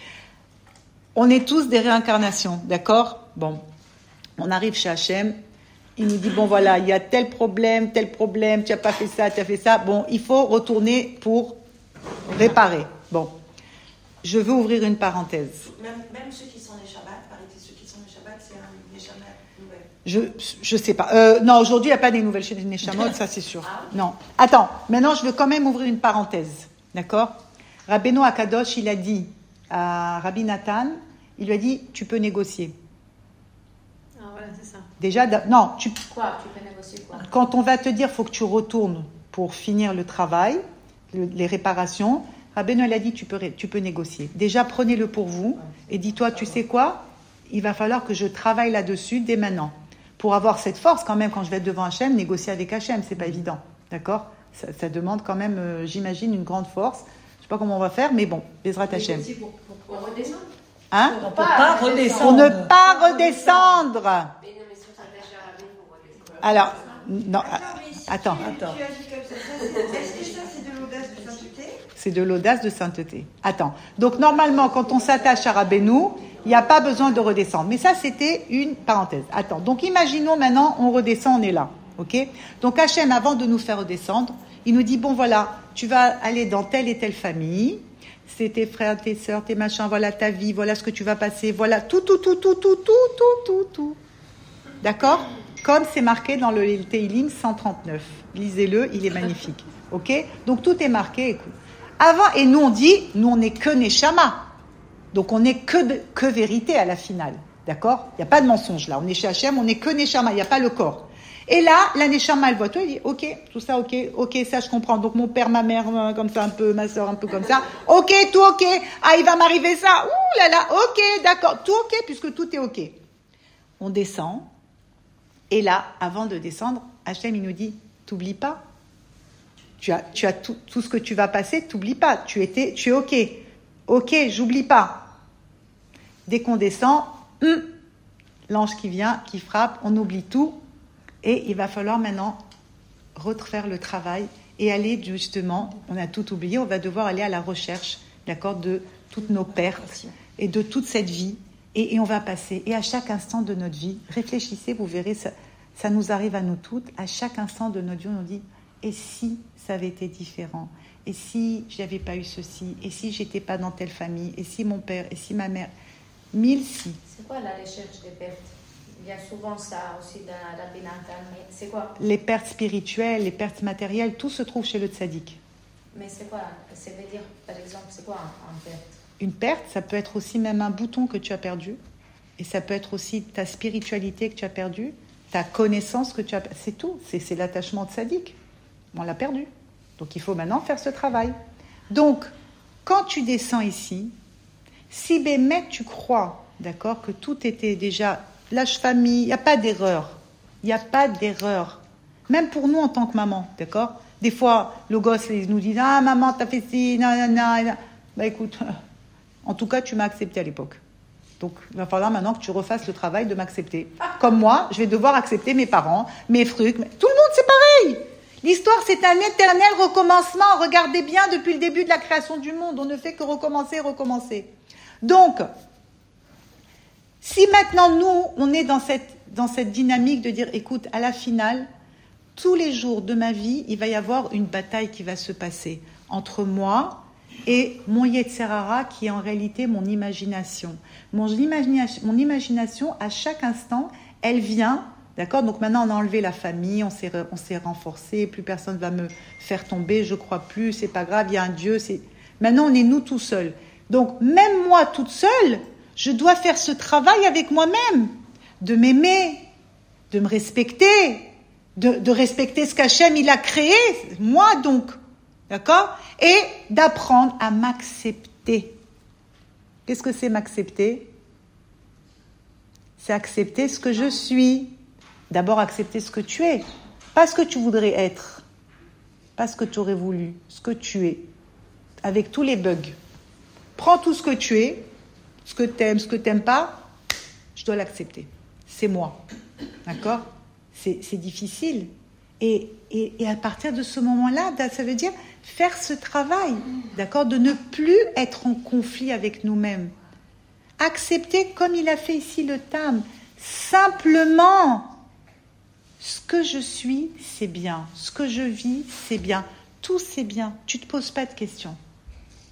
On est tous des réincarnations, d'accord? Bon. On arrive chez Hachem, il nous dit bon voilà, il y a tel problème, tel problème, tu n'as pas fait ça, tu as fait ça. Bon, il faut retourner pour réparer. Bon, je veux ouvrir une parenthèse. Même, même ceux qui sont les Shabbats, paraît-il, ceux qui sont les Shabbats, c'est un Neshama nouvelle. Je je sais pas. Euh, non, aujourd'hui, il n'y a pas des nouvelles chez les Neshamot, ça c'est sûr. Ah. Non. Attends, maintenant je veux quand même ouvrir une parenthèse. D'accord? Rabbeinu Akadosh, il a dit à Rabbi Nathan, il lui a dit, tu peux négocier. Ah, voilà, c'est ça. Déjà, non, tu, Quoi? Tu peux négocier quoi? quand on va te dire, faut que tu retournes pour finir le travail, le, les réparations, Rabbeinu il a dit, tu peux, tu peux négocier. Déjà, prenez-le pour vous et dis-toi, tu sais quoi? Il va falloir que je travaille là-dessus dès maintenant. Pour avoir cette force, quand même, quand je vais être devant Hachem, négocier avec Hachem, c'est pas évident. D'accord? Ça, ça demande quand même, euh, j'imagine, une grande force. Je sais pas comment on va faire, mais bon, Bezrat Hachem. Pour, pour, pour redescendre? Hein? On ne peut pas redescendre. Pour ne pas redescendre. Alors, non, attends. Attends. Tu as dit comme ça, ça, c'est- est-ce que ça c'est de l'audace de sainteté? C'est de l'audace de sainteté. Attends. Donc, normalement, quand on s'attache à Rabbeinu, il n'y a pas besoin de redescendre. Mais ça, c'était une parenthèse. Attends. Donc, imaginons maintenant, on redescend, on est là. OK? Donc, Hachem, avant de nous faire redescendre, il nous dit, bon, voilà, tu vas aller dans telle et telle famille. C'est tes frères, tes sœurs, tes machins, voilà ta vie, voilà ce que tu vas passer, voilà tout, tout, tout, tout, tout, tout, tout, tout, tout. D'accord? Comme c'est marqué dans le Teilim cent trente-neuf. Lisez-le, il est magnifique. OK? Donc, tout est marqué, écoute. Avant, et nous on dit, nous on n'est que Neshama. Donc on n'est que, de- que vérité à la finale. D'accord? Il n'y a pas de mensonge là. On est chez Hachem, on n'est que Neshama, il n'y a pas le corps. Et là, la Neshama, elle voit tout, elle dit, ok, tout ça, ok, ok, ça je comprends. Donc mon père, ma mère, euh, comme ça un peu, ma soeur un peu comme ça. Ok, tout ok. Ah, il va m'arriver ça. Ouh là là, ok, d'accord, tout ok, puisque tout est ok. On descend. Et là, avant de descendre, Hachem, il nous dit, t'oublies pas. Tu as, tu as tout, tout ce que tu vas passer, t'oublies pas. Tu étais, tu es ok. Ok, j'oublie pas. Dès qu'on descend, hum, l'ange qui vient, qui frappe, on oublie tout. Et il va falloir maintenant refaire le travail et aller justement, on a tout oublié, on va devoir aller à la recherche, d'accord, de toutes nos pertes et de toute cette vie. Et, et on va passer. Et à chaque instant de notre vie, réfléchissez, vous verrez, ça, ça nous arrive à nous toutes. À chaque instant de notre vie, on nous dit, et si ça avait été différent? Et si j'avais pas eu ceci? Et si j'étais pas dans telle famille? Et si mon père? Et si ma mère? Mille si. C'est quoi la recherche des pertes? Il y a souvent ça aussi dans la Rabbi Nathan, mais c'est quoi? Les pertes spirituelles, les pertes matérielles, tout se trouve chez le tzaddik. Mais c'est quoi? Ça veut dire, par exemple, c'est quoi en, en perte? Une perte, ça peut être aussi même un bouton que tu as perdu. Et ça peut être aussi ta spiritualité que tu as perdue, ta connaissance que tu as perdue. C'est tout, c'est, c'est l'attachement tzaddik. On l'a perdu. Donc il faut maintenant faire ce travail. Donc, quand tu descends ici, si bémet tu crois, d'accord, que tout était déjà lâche famille, il n'y a pas d'erreur. Il n'y a pas d'erreur. Même pour nous en tant que maman, d'accord? Des fois, le gosse il nous dit « Ah, maman, t'as fait ci, nanana. » Bah écoute, en tout cas, tu m'as accepté à l'époque. Donc, il va falloir maintenant que tu refasses le travail de m'accepter. Comme moi, je vais devoir accepter mes parents, mes trucs. Mais... Tout le monde, c'est pareil. L'histoire, c'est un éternel recommencement. Regardez bien, depuis le début de la création du monde, on ne fait que recommencer, recommencer. Donc, si maintenant, nous, on est dans cette, dans cette dynamique de dire, écoute, à la finale, tous les jours de ma vie, il va y avoir une bataille qui va se passer entre moi et mon Yetzer Hara, qui est en réalité mon imagination. Mon imagination, mon imagination, à chaque instant, elle vient, d'accord? Donc maintenant, on a enlevé la famille, on s'est, on s'est renforcé, plus personne ne va me faire tomber, je crois plus, c'est pas grave, il y a un Dieu. C'est... Maintenant, on est nous tout seuls. Donc, même moi, toute seule, je dois faire ce travail avec moi-même, de m'aimer, de me respecter, de, de respecter ce qu'Hachem, il a créé, moi donc. D'accord? Et d'apprendre à m'accepter. Qu'est-ce que c'est m'accepter? C'est accepter ce que je suis. D'abord accepter ce que tu es. Pas ce que tu voudrais être. Pas ce que tu aurais voulu. Ce que tu es. Avec tous les bugs. Prends tout ce que tu es. Ce que tu aimes, ce que tu n'aimes pas. Je dois l'accepter. C'est moi. D'accord? C'est, c'est difficile. Et, et, et à partir de ce moment-là, ça veut dire faire ce travail, d'accord, de ne plus être en conflit avec nous-mêmes. Accepter, comme il a fait ici le Tam, simplement, ce que je suis, c'est bien. Ce que je vis, c'est bien. Tout, c'est bien. Tu ne te poses pas de questions.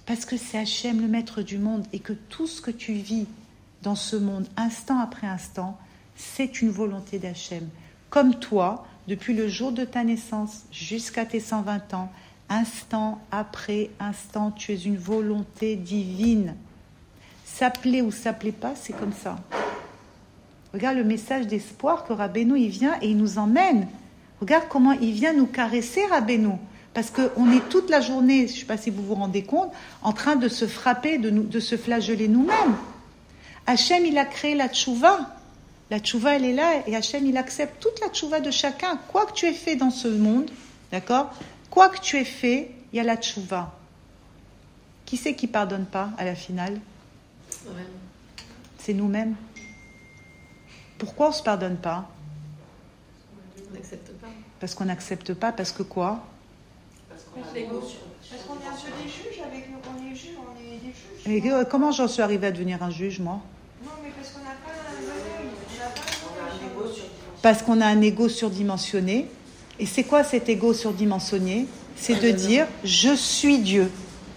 Parce que c'est Hachem, le maître du monde, et que tout ce que tu vis dans ce monde, instant après instant, c'est une volonté d'Hachem. Comme toi, depuis le jour de ta naissance jusqu'à tes cent vingt ans, instant après instant, tu es une volonté divine. Ça plaît ou ça plaît pas, c'est comme ça. Regarde le message d'espoir que Rabbeinu, il vient et il nous emmène. Regarde comment il vient nous caresser, Rabbeinu. Parce qu'on est toute la journée, je ne sais pas si vous vous rendez compte, en train de se frapper, de, nous, de se flageller nous-mêmes. Hachem, il a créé la tchouva. La tchouva, elle est là, et Hachem, il accepte toute la tchouva de chacun. Quoi que tu aies fait dans ce monde, d'accord ? Quoi que tu aies fait, il y a la tchouva. Qui c'est qui ne pardonne pas à la finale ? Ouais. C'est nous-mêmes. Pourquoi on ne se pardonne pas ? On n'accepte pas. Parce qu'on n'accepte pas, parce que quoi ? Parce qu'on a l'ego sur- parce qu'on est un peu des juges avec nous, on est juges, on est des juges. Mais euh, comment j'en suis arrivée à devenir un juge, moi ? Non, mais parce qu'on n'a pas un bon œil, on n'a pas un ego sur Parce qu'on a un ego surdimensionné. Et c'est quoi cet ego surdimensionné ? C'est de dire « je suis Dieu ».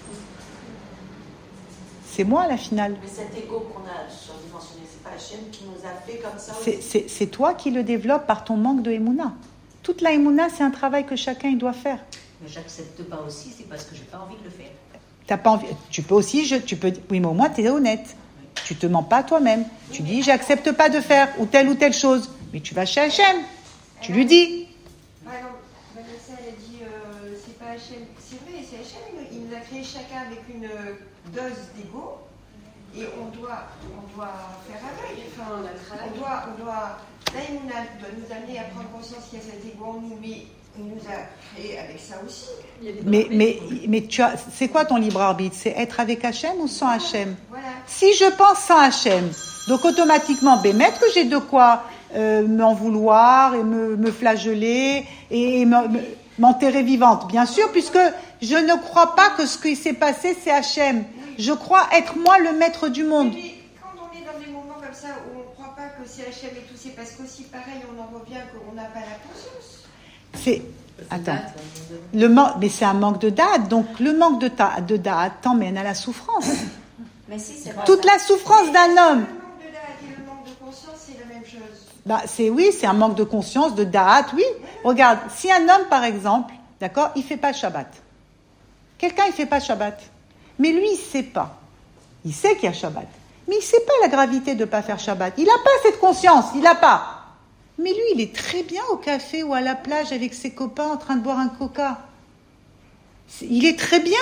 C'est moi, à la finale. Mais cet ego qu'on a surdimensionné, c'est pas Hachem qui nous a fait comme ça. C'est, c'est, c'est toi qui le développes par ton manque de Emouna. Toute la Emouna, c'est un travail que chacun il doit faire. Mais j'accepte pas aussi, c'est parce que j'ai pas envie de le faire. T'as pas envie. Tu peux aussi, je, tu peux. Oui, mais au moins tu es honnête. Tu te mens pas à toi-même. Tu dis, j'accepte pas de faire ou telle ou telle chose. Mais tu vas chez Hachem. Tu lui dis. Par exemple, Vanessa, elle a dit, euh, c'est pas Hachem. C'est vrai, c'est Hachem. Il, il nous a créé chacun avec une euh, dose d'ego. Et on doit, on doit faire avec. Enfin, on doit, on doit. Là, il nous a- doit nous amener à prendre conscience qu'il y a cet ego en nous, mais il nous a créé avec ça aussi. Il y a des Mais, barbiers. mais, mais tu as. C'est quoi ton libre arbitre ? C'est être avec Hachem ou sans Hachem ? Voilà. Si je pense sans Hachem, donc automatiquement, bémet que j'ai de quoi euh, m'en vouloir et me, me flageller et me- me- m'enterrer vivante, bien sûr, puisque je ne crois pas que ce qui s'est passé, c'est Hachem. Je crois être moi le maître du monde. Mais quand on est dans des moments comme ça où on ne croit pas que c'est Hachem et tout, c'est parce qu'aussi pareil, on en revient qu'on n'a pas la conscience. C'est... C'est Attends. date, là, Le man- mais c'est un manque de date, donc le manque de, ta- de date t'emmène à la souffrance. Mais si, c'est pas Toute ça. la souffrance d'un homme. Le manque de date et le manque de conscience, c'est la même chose. Bah, c'est oui, c'est un manque de conscience, de date, oui. Regarde, si un homme, par exemple, d'accord, il fait pas Shabbat. Quelqu'un, il fait pas Shabbat. Mais lui, il sait pas. Il sait qu'il y a Shabbat. Mais il sait pas la gravité de pas faire Shabbat. Il n'a pas cette conscience, il n'a pas. Mais lui, il est très bien au café ou à la plage avec ses copains en train de boire un coca. C'est- Il est très bien.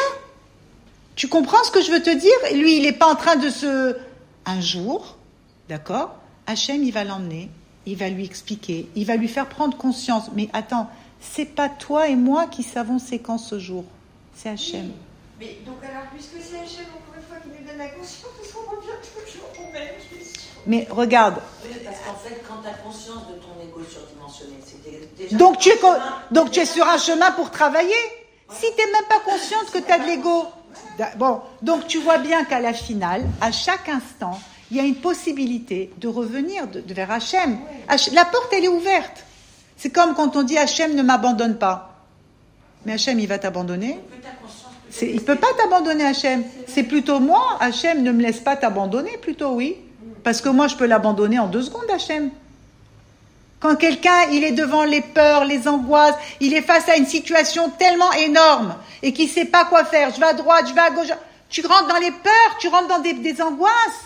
Tu comprends ce que je veux te dire ? Lui, il n'est pas en train de se... Un jour, d'accord, Hachem, il va l'emmener, il va lui expliquer, il va lui faire prendre conscience. Mais attends, c'est pas toi et moi qui savons c'est quand ce jour. C'est Hachem. Mais donc alors, puisque c'est Hachem, encore une fois, qui nous donne la conscience, on revient toujours aux mêmes questions. Mais regarde, Oui, parce qu'en fait, quand tu as conscience de ton ego surdimensionné, c'était déjà. donc tu, es, co- chemin- donc tu es sur un chemin pour travailler. Si tu n'es même pas consciente que tu as de l'ego. Da- Bon, donc tu vois bien qu'à la finale, à chaque instant, il y a une possibilité de revenir de, de vers Hachem. Hach- La porte, elle est ouverte. C'est comme quand on dit Hachem ne m'abandonne pas. Mais Hachem, il va t'abandonner. Plus t'as conscience, plus C'est, il ne peut pas t'abandonner, Hachem. C'est plutôt moi, Hachem, ne me laisse pas t'abandonner, plutôt, oui. Parce que moi, je peux l'abandonner en deux secondes, Hachem. Quand quelqu'un, il est devant les peurs, les angoisses, il est face à une situation tellement énorme et qu'il ne sait pas quoi faire. Je vais à droite, je vais à gauche. Tu rentres dans les peurs, tu rentres dans des, des angoisses.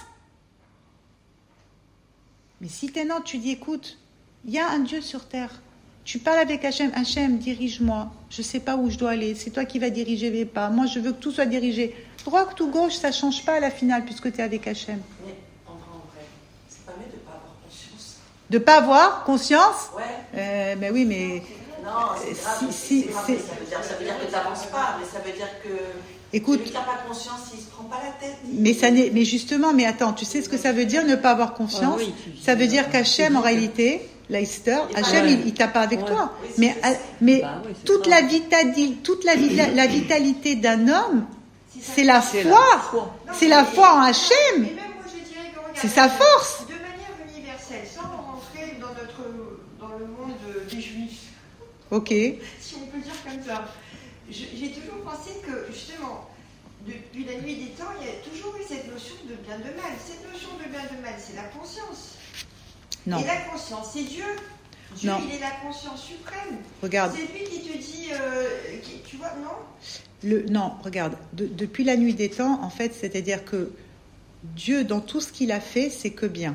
Mais si maintenant tu dis, écoute, il y a un Dieu sur terre. Tu parles avec Hachem, Hachem, dirige-moi. Je ne sais pas où je dois aller. C'est toi qui vas diriger mes pas. Moi, je veux que tout soit dirigé. Droite ou gauche, ça ne change pas à la finale puisque tu es avec Hachem. Mais en vrai, en vrai, c'est pas mieux de ne pas avoir conscience. De ne pas avoir conscience Ouais. euh, Mais oui, mais Non, c'est grave. si- mais si- c'est grave, c'est- mais ça veut dire, ça veut dire que tu n'avances pas, mais ça veut dire que. Écoute. Celui qui n'a pas conscience, il ne se prend pas la tête. Mais, ça n'est, mais justement, mais attends, tu sais ce que ça veut dire ne pas avoir conscience ? Ah oui, tu- Ça veut dire qu'Hachem, en réalité, l'Eister, Hachem, Ouais. il ne t'a pas avec Ouais. toi. Oui, Mais, c'est- mais Bah oui, c'est toute, ça. la vitali- toute la, vita- la vitalité d'un homme, c'est la C'est foi. la foi. C'est la foi en Hachem. Et même moi, je dirais que regarde, C'est sa force. De manière universelle, sans rentrer dans, notre, dans le monde des juifs, Ok. si on peut dire comme ça. Je- J'ai toujours pensé que, justement, depuis la nuit des temps, il y a toujours eu cette notion de bien de mal. Cette notion de bien de mal, c'est la conscience. Non. Et la conscience, c'est Dieu. Dieu, Non. il est la conscience suprême. Regarde. C'est lui qui te dit, euh, qui, tu vois, non Le, non, regarde, de- depuis la nuit des temps, en fait, c'est-à-dire que Dieu, dans tout ce qu'il a fait, c'est que bien.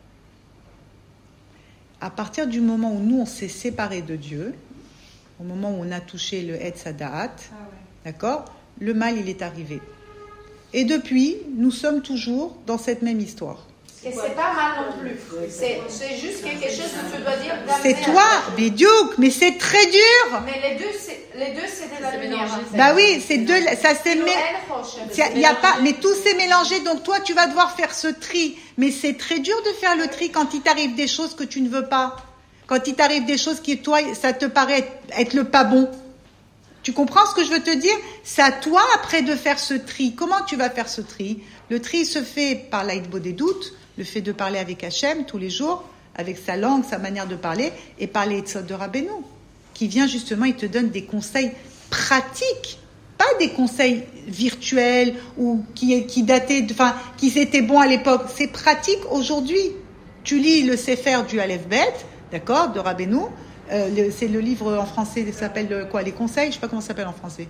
À partir du moment où nous, on s'est séparés de Dieu, au moment où on a touché le Etz Hadat, Ah ouais. d'accord, le mal, il est arrivé. Et depuis, nous sommes toujours dans cette même histoire. Et c'est pas mal non plus. C'est, c'est juste quelque chose que tu dois dire. C'est d'amener toi, à- mais Duke, mais c'est très dur. Mais les deux, c'est, les deux, c'est de la C'est lumière. mélangé, en fait. Bah oui, c'est deux, ça s'est Le mé- El Roche, Il y a pas, mais tout s'est mélangé, donc toi tu vas devoir faire ce tri. Mais c'est très dur de faire le tri quand il t'arrive des choses que tu ne veux pas. Quand il t'arrive des choses qui, toi, ça te paraît être, être le pas bon. Tu comprends ce que je veux te dire? C'est à toi après de faire ce tri. Comment tu vas faire ce tri? Le tri se fait par l'aïdbo des doutes, le fait de parler avec Hachem tous les jours, avec sa langue, sa manière de parler, et par les Etzot de Rabbeinu, qui vient justement, il te donne des conseils pratiques. Pas des conseils virtuels ou qui, qui dataient, de- enfin, qui étaient bons à l'époque. C'est pratique aujourd'hui. Tu lis le Sefer du Aleph Bet, d'accord, de Rabbeinu. Euh, le- c'est le livre en français, ça s'appelle euh, quoi? Les conseils? Je sais pas comment ça s'appelle en français.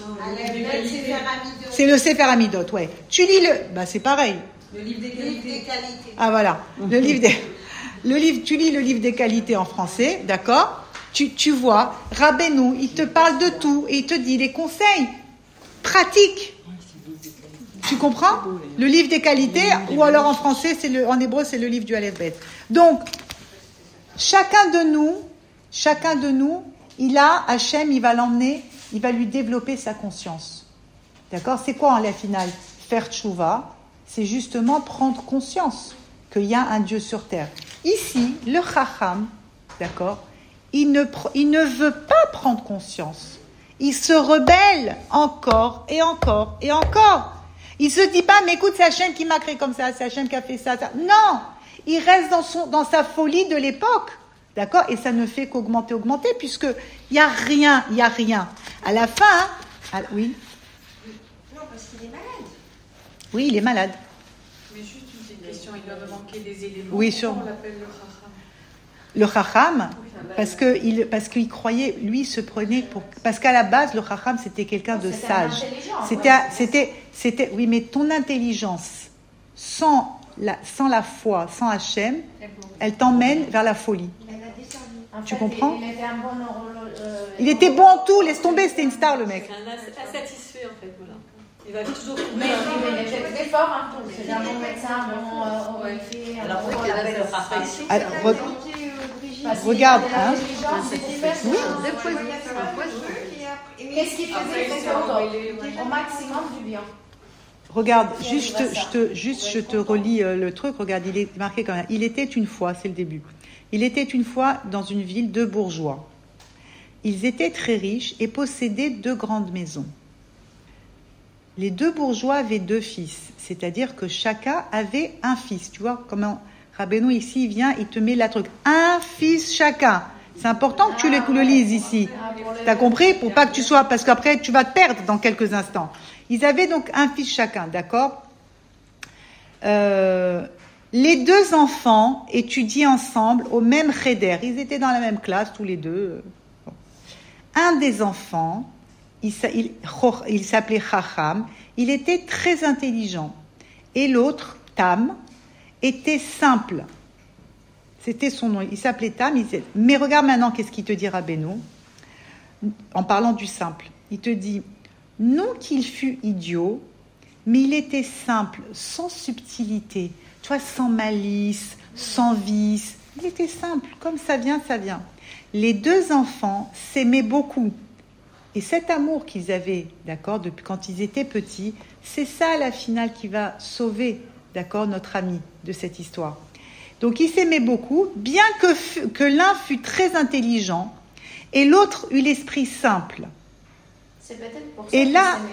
C'est le Sefer Amidot, ouais. Tu lis le, bah c'est pareil. Le livre des qualités. Ah voilà, le livre des, le livre, tu lis le livre des qualités en français, d'accord? Tu, tu vois, Rabbeinu, il te parle de tout et il te dit des conseils pratiques. Tu comprends? Le livre des qualités, ou alors en français, c'est le, en hébreu, c'est le livre du Aleph Bet. Donc, chacun de nous, chacun de nous, il a, Hachem, il va l'emmener, il va lui développer sa conscience. D'accord? C'est quoi en la finale? Faire tchouva, c'est justement prendre conscience qu'il y a un Dieu sur terre. Ici, le Chacham, d'accord, il ne, pr- il ne veut pas prendre conscience. Il se rebelle encore et encore et encore. Il se dit pas, mais écoute, c'est Hachem qui m'a créé comme ça, c'est Hachem qui a fait ça, ça. Non! Il reste dans, son, dans sa folie de l'époque. D'accord? Et ça ne fait qu'augmenter, augmenter, puisque il n'y a rien, il n'y a rien. À la fin, hein, à- oui, Non, parce qu'il est malade. oui, il est malade. Mais juste une petite question, il doit manquer des éléments. Oui, Pourquoi sûr. on l'appelle le Chacham? Le Chacham, parce que il, parce qu'il croyait, lui, il se prenait pour, parce qu'à la base, le Chacham, c'était quelqu'un de C'était un sage. intelligent, C'était, ouais. c'était, c'était, oui, mais ton intelligence, sans la, sans la foi, sans Hachem, elle t'emmène vers la folie. Elle a desservi. En Tu fait, comprends? Il était un bon neurologue. euh, Il était bon en tout, laisse tomber, c'était une star, le mec. C'est un ins- insatisfait en fait, voilà. Il va toujours Mais trouver un- il était très fort en tout. C'est un bon médecin, un bon euh, Ouais. orienté, un Alors bon- pourquoi on l'appelle le Chacham? Alors, C'est re- la qualité, euh, Brigitte. Parce qu'il Regarde, avait hein. l'intelligence, c'est différent. Oui. Ouais, il y a plein de trucs et après- et- Qu'est-ce qu'il faisait? Il faisait au, au maximum du bien. Regarde, Si juste, elle voit je ça, te, juste, elle je va être te contente. relis euh, le truc. Regarde, il est marqué quand même. Il était une fois, c'est le début. Il était une fois dans une ville de bourgeois. Ils étaient très riches et possédaient deux grandes maisons. Les deux bourgeois avaient deux fils, c'est-à-dire que chacun avait un fils. Tu vois comment Rabbeinu ici il vient, il te met la truc. Un fils chacun. C'est important que tu le, le lises ici. T'as compris? Pour pas que tu sois, parce qu'après tu vas te perdre dans quelques instants. Ils avaient donc un fils chacun, d'accord? Euh, les deux enfants étudient ensemble au même cheder. Ils étaient dans la même classe, tous les deux. Bon. Un des enfants, il, s'a- il, il s'appelait Chacham, il était très intelligent. Et l'autre, Tam, était simple. C'était son nom. Il s'appelait Tam. Il disait, mais regarde maintenant qu'est-ce qu'il te dit Rabbeinu, en parlant du simple. Il te dit, non qu'il fût idiot, mais il était simple, sans subtilité, tu vois, sans malice, sans vice. Il était simple, comme ça vient, ça vient. Les deux enfants s'aimaient beaucoup. Et cet amour qu'ils avaient, d'accord, depuis quand ils étaient petits, c'est ça la finale qui va sauver, d'accord, notre ami de cette histoire. Donc ils s'aimaient beaucoup, bien que, fu- que l'un fût très intelligent et l'autre eut l'esprit simple. C'est peut-être pour ça Et qu'il là, s'aimait beaucoup.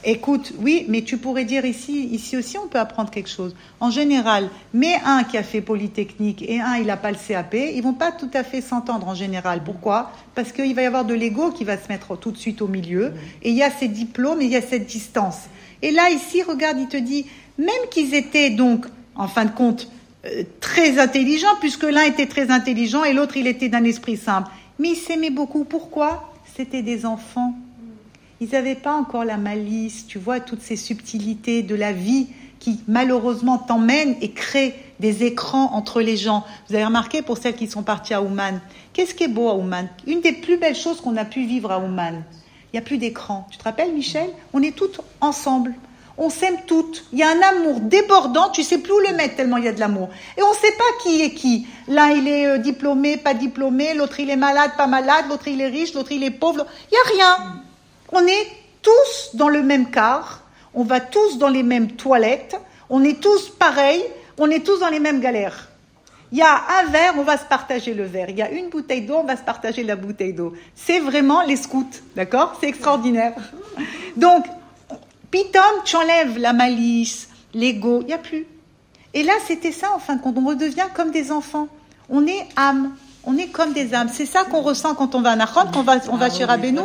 Écoute, oui, mais tu pourrais dire ici, ici aussi, on peut apprendre quelque chose. En général, mais un qui a fait Polytechnique et un, il n'a pas le C A P, ils vont pas tout à fait s'entendre en général. Pourquoi ? Parce qu'il va y avoir de l'ego qui va se mettre tout de suite au milieu. Et il y a ces diplômes et il y a cette distance. Et là, ici, regarde, il te dit, même qu'ils étaient donc, en fin de compte, euh, très intelligents, puisque l'un était très intelligent et l'autre, il était d'un esprit simple. Mais ils s'aimaient beaucoup. Pourquoi ? C'était des enfants. Ils n'avaient pas encore la malice, tu vois, toutes ces subtilités de la vie qui, malheureusement, t'emmènent et créent des écrans entre les gens. Vous avez remarqué, pour celles qui sont parties à Ouman, qu'est-ce qui est beau à Ouman ? Une des plus belles choses qu'on a pu vivre à Ouman, il n'y a plus d'écran. Tu te rappelles, Michel ? On est toutes ensemble. On s'aime toutes. Il y a un amour débordant, tu ne sais plus où le mettre tellement il y a de l'amour. Et on ne sait pas qui est qui. L'un, il est euh, diplômé, pas diplômé, l'autre, il est malade, pas malade, l'autre, il est riche, l'autre, il est pauvre. Il n'y a rien. On est tous dans le même car, on va tous dans les mêmes toilettes, on est tous pareils, on est tous dans les mêmes galères. Il y a un verre, on va se partager le verre. Il y a une bouteille d'eau, on va se partager la bouteille d'eau. C'est vraiment les scouts, d'accord ? C'est extraordinaire. Donc, pitom, tu enlèves la malice, l'ego, il n'y a plus. Et là, c'était ça, en fin de compte, on redevient comme des enfants. On est âme, on est comme des âmes. C'est ça qu'on ressent quand on va à Nachon, quand on va, on va chez Rabbeinu.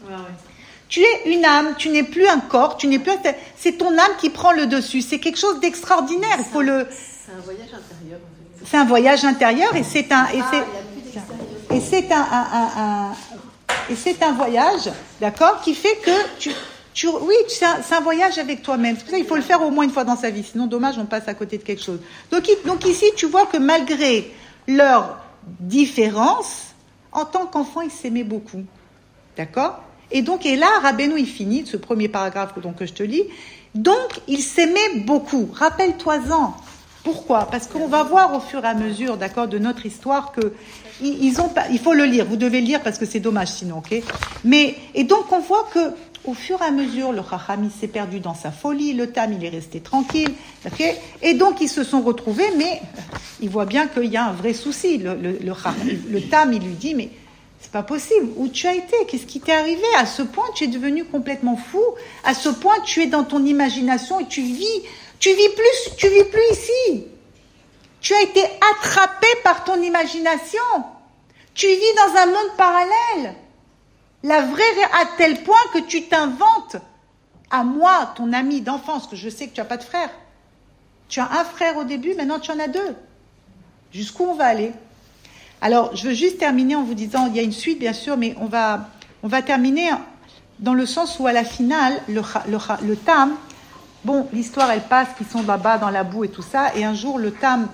Tu es une âme, tu n'es plus un corps, tu n'es plus un... c'est ton âme qui prend le dessus. C'est quelque chose d'extraordinaire. Il faut le... C'est un voyage intérieur. En fait. C'est un voyage intérieur et c'est un et Ah, c'est et c'est un, un, un, un et c'est un voyage, d'accord, qui fait que tu tu oui, c'est un, c'est un voyage avec toi-même. C'est pour ça qu'il faut le faire au moins une fois dans sa vie. Sinon, dommage, on passe à côté de quelque chose. Donc, donc ici, tu vois que malgré leurs différences, en tant qu'enfant, ils s'aimaient beaucoup, d'accord. Et donc, et là, Rabbeinu, il finit, ce premier paragraphe donc, que je te lis. Donc, ils s'aimaient beaucoup. Rappelle-toi-en. Pourquoi ? Parce qu'on va voir au fur et à mesure, d'accord, de notre histoire que ils, ils ont pas, il faut le lire. Vous devez le lire parce que c'est dommage sinon, ok ? Mais, et donc, on voit que au fur et à mesure, le Chacham, il s'est perdu dans sa folie, le Tam, il est resté tranquille, ok ? Et donc, ils se sont retrouvés, mais il voit bien qu'il y a un vrai souci. Le, le, le, le Tam, il lui dit, mais c'est pas possible. Où tu as été ? Qu'est-ce qui t'est arrivé ? À ce point, tu es devenu complètement fou. À ce point, tu es dans ton imagination et tu vis, tu vis plus, tu vis plus ici. Tu as été attrapé par ton imagination. Tu vis dans un monde parallèle. La vraie, à tel point que tu t'inventes. À moi, ton ami d'enfance, que je sais que tu n'as pas de frère. Tu as un frère au début, maintenant tu en as deux. Jusqu'où on va aller ? Alors, je veux juste terminer en vous disant, il y a une suite bien sûr, mais on va, on va terminer dans le sens où à la finale, le, le, le Tam, bon, l'histoire elle passe, qu'ils sont là-bas dans la boue et tout ça, et un jour le Tam,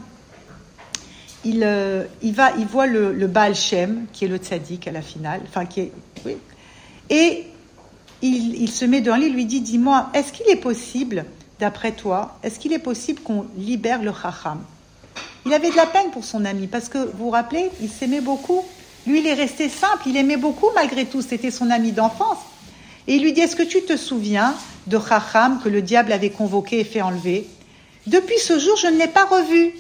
il, euh, il, va, il voit le, le Baal Shem, qui est le tzaddik à la finale, enfin qui est, oui, et il, il se met devant lui, il lui dit, dis-moi, est-ce qu'il est possible, d'après toi, est-ce qu'il est possible qu'on libère le Chacham ? Il avait de la peine pour son ami, parce que, vous vous rappelez, il s'aimait beaucoup. Lui, il est resté simple, il aimait beaucoup malgré tout, c'était son ami d'enfance. Et il lui dit, est-ce que tu te souviens de Chacham que le diable avait convoqué et fait enlever ? Depuis ce jour, je ne l'ai pas revu.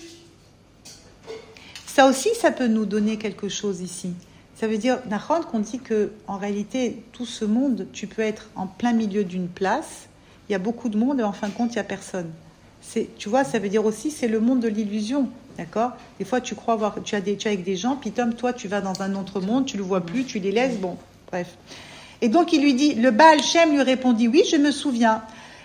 Ça aussi, ça peut nous donner quelque chose ici. Ça veut dire, Nachon, qu'on dit que, en réalité, tout ce monde, tu peux être en plein milieu d'une place, il y a beaucoup de monde et en fin de compte, il n'y a personne. C'est, tu vois, ça veut dire aussi, c'est le monde de l'illusion, d'accord ? Des fois, tu crois voir, tu as des, tu es avec des gens, puis Tom, toi, tu vas dans un autre monde, tu le vois plus, tu les laisses, bon, bref. Et donc, il lui dit, le Baal Shem lui répondit, oui, je me souviens.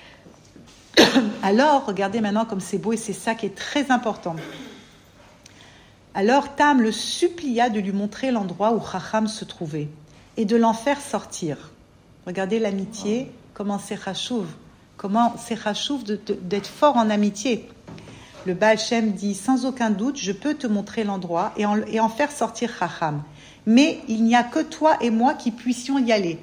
Alors, regardez maintenant comme c'est beau, et c'est ça qui est très important. Alors, Tam le supplia de lui montrer l'endroit où Chacham se trouvait, et de l'en faire sortir. Regardez l'amitié, comment c'est chachouv. Comment c'est chachouv de, de, d'être fort en amitié. Le Baal Shem dit, sans aucun doute, je peux te montrer l'endroit et en, et en faire sortir Chacham. Mais il n'y a que toi et moi qui puissions y aller.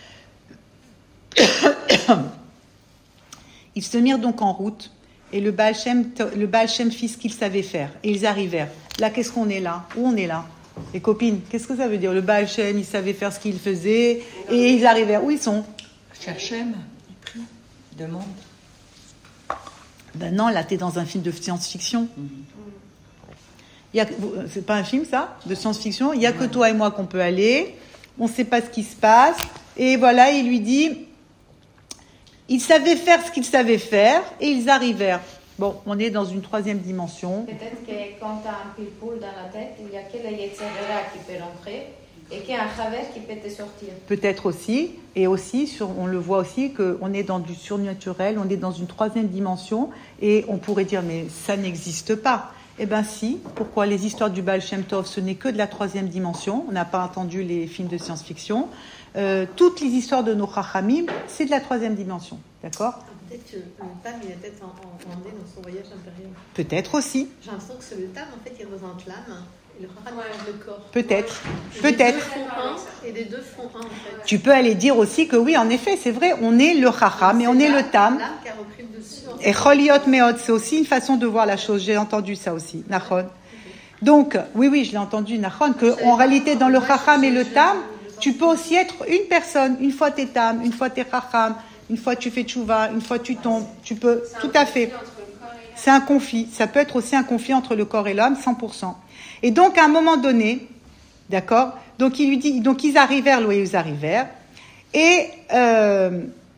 Ils se mirent donc en route et le Baal Shem, le Baal Shem fit ce qu'il savait faire. Et ils arrivèrent. Là, qu'est-ce qu'on est là ? Où on est là ? Les copines, qu'est-ce que ça veut dire ? Le Baal Shem, il savait faire ce qu'il faisait et ils arrivèrent. Où ils sont ? Cherchem. Demande. Ben non, là, t'es dans un film de science-fiction. Il y a, c'est pas un film, ça, de science-fiction. Il n'y a que toi et moi qu'on peut aller. On ne sait pas ce qui se passe. Et voilà, il lui dit, Ils savaient faire ce qu'ils savaient faire et ils arrivèrent. Bon, on est dans une troisième dimension. Peut-être que quand tu as un pilpoul dans la tête, il n'y a que le Yetzirah qui peut l'entrer et qu'il y a un travers qui peut te sortir. Peut-être aussi, et aussi, sur, on le voit aussi, qu'on est dans du surnaturel, on est dans une troisième dimension, et on pourrait dire, mais ça n'existe pas. Eh bien si, pourquoi les histoires du Baal Shem Tov, ce n'est que de la troisième dimension, on n'a pas entendu les films de science-fiction, euh, toutes les histoires de nos Chachamim, c'est de la troisième dimension, d'accord ? Peut-être que le Tam, il a peut-être emmené dans son voyage intérieur. Peut-être aussi. J'ai l'impression que le Tam, en fait, il représente l'âme. Et le Chacham représente le corps. Peut-être, Et peut-être. Les deux font un, et les deux font un, en fait. Tu peux aller dire aussi que oui, en effet, c'est vrai, on est le Chacham et on est le Tam. L'âme qui a repris le dessus. En fait. Et Choliot Meod, c'est aussi une façon de voir la chose. J'ai entendu ça aussi, Nachon. Donc, oui, oui, je l'ai entendu, Nachon, qu'en réalité, dans le Chacham et le Tam, tu peux aussi être une personne. Une fois t'es Tam, une fois t'es Chacham, une fois tu fais tchouva, une fois tu tombes. Tu peux, tout à fait. C'est un conflit. Ça peut être aussi un conflit entre le corps et l'homme, cent pour cent. Et donc, à un moment donné, d'accord, donc il lui dit, donc ils arrivèrent, là où ils arrivèrent, et, euh,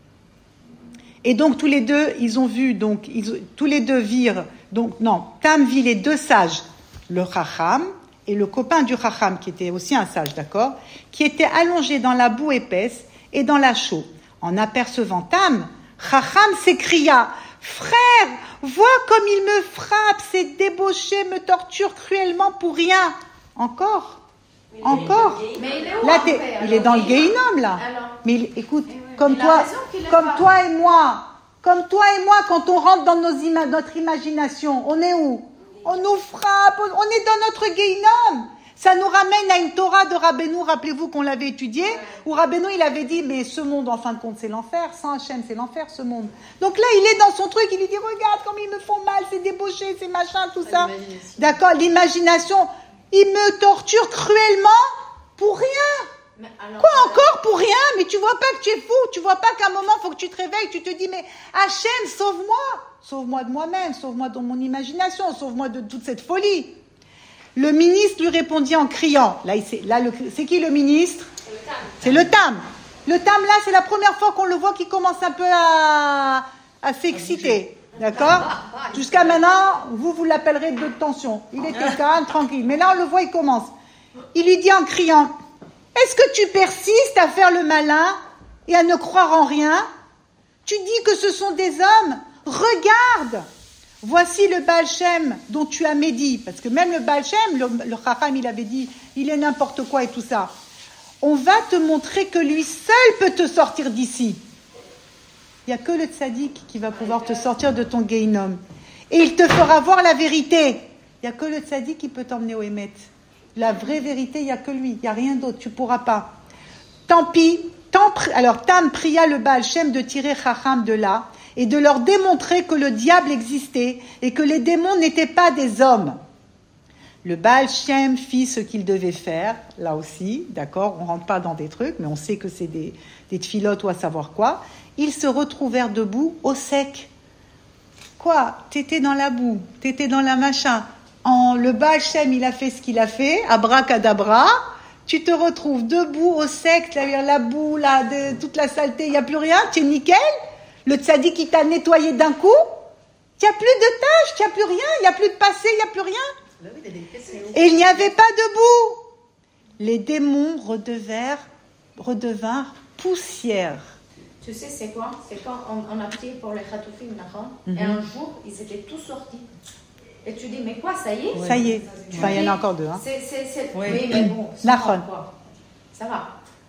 et donc tous les deux, ils ont vu, donc, ils, tous les deux virent, donc, non, Tam vit les deux sages, le Chacham et le copain du Chacham, qui était aussi un sage, d'accord, qui étaient allongés dans la boue épaisse et dans la chaux. En apercevant Tam, Chacham s'écria, « Frère, vois comme il me frappe, ces débauchés me torturent cruellement pour rien. » Encore, encore. Mais il est où Là, en fait, il est dans le alors Gehinnom, là. Alors Mais il- écoute, comme Il a toi, raison qu'il est comme pas. toi et moi, comme toi et moi, quand on rentre dans nos ima- notre imagination, on est où? On nous frappe, on, on est dans notre Gehinnom. Ça nous ramène à une Torah de Rabbeinu, rappelez-vous qu'on l'avait étudié, où Rabbeinu, il avait dit, mais ce monde, en fin de compte, c'est l'enfer, sans Hachem, c'est l'enfer, ce monde. Donc là, il est dans son truc, il lui dit, regarde comme ils me font mal, c'est débauché, c'est machin, tout ça. L'imagination. D'accord, l'imagination, il me torture cruellement pour rien. Mais alors, Quoi encore pour rien? Mais tu vois pas que tu es fou, tu vois pas qu'à un moment, il faut que tu te réveilles, tu te dis, mais Hachem, sauve-moi, sauve-moi de moi-même, sauve-moi de mon imagination, sauve-moi de toute cette folie. Le ministre lui répondit en criant. Là, il sait- là le- c'est qui le ministre? C'est le Tam. Le Tam, là, c'est la première fois qu'on le voit qui commence un peu à, à s'exciter. D'accord? Jusqu'à maintenant, vous, vous l'appellerez de tension. Il était calme, tranquille. Mais là, on le voit, il commence. Il lui dit en criant, est-ce que tu persistes à faire le malin et à ne croire en rien? Tu dis que ce sont des hommes. Regarde! Voici le Baal Shem dont tu as médit. Parce que même le Baal Shem, le, le Chacham, il avait dit, il est n'importe quoi et tout ça. On va te montrer que lui seul peut te sortir d'ici. Il n'y a que le tzaddik qui va pouvoir te sortir de ton Gehinnom. Et il te fera voir la vérité. Il n'y a que le tzaddik qui peut t'emmener au Hémet. La vraie vérité, il n'y a que lui. Il n'y a rien d'autre. Tu ne pourras pas. Tant pis. Tant pri- Alors, Tam pria le Baal Shem de tirer Chacham de là et de leur démontrer que le diable existait et que les démons n'étaient pas des hommes. Le Baal Shem fit ce qu'il devait faire, là aussi, d'accord, on ne rentre pas dans des trucs, mais on sait que c'est des, des tfilotes ou à savoir quoi. Ils se retrouvèrent debout au sec. Quoi? T'étais dans la boue, t'étais dans la machin. En, le Baal Shem, il a fait ce qu'il a fait, abracadabra, tu te retrouves debout au sec, la, la boue, la, de, toute la saleté, il n'y a plus rien, tu es nickel. Le tzaddik, il t'a nettoyé d'un coup, il n'y a plus de tâches, il n'y a plus rien, il n'y a plus de passé, il n'y a plus rien. Et il n'y avait pas de boue. Les démons redevinrent, redevinrent poussière. tu sais, c'est quoi? C'est quand on, on a prié pour les Khatoufim, d'accord? Mhm. Et un jour, ils étaient tous sortis. Et tu dis, mais quoi, ça y est? Ça y est. Tu Enfin, il y en dis, a encore deux. Hein. C'est, c'est, c'est... Oui. Oui, mais bon, ça Nahon. va, quoi. Ça va.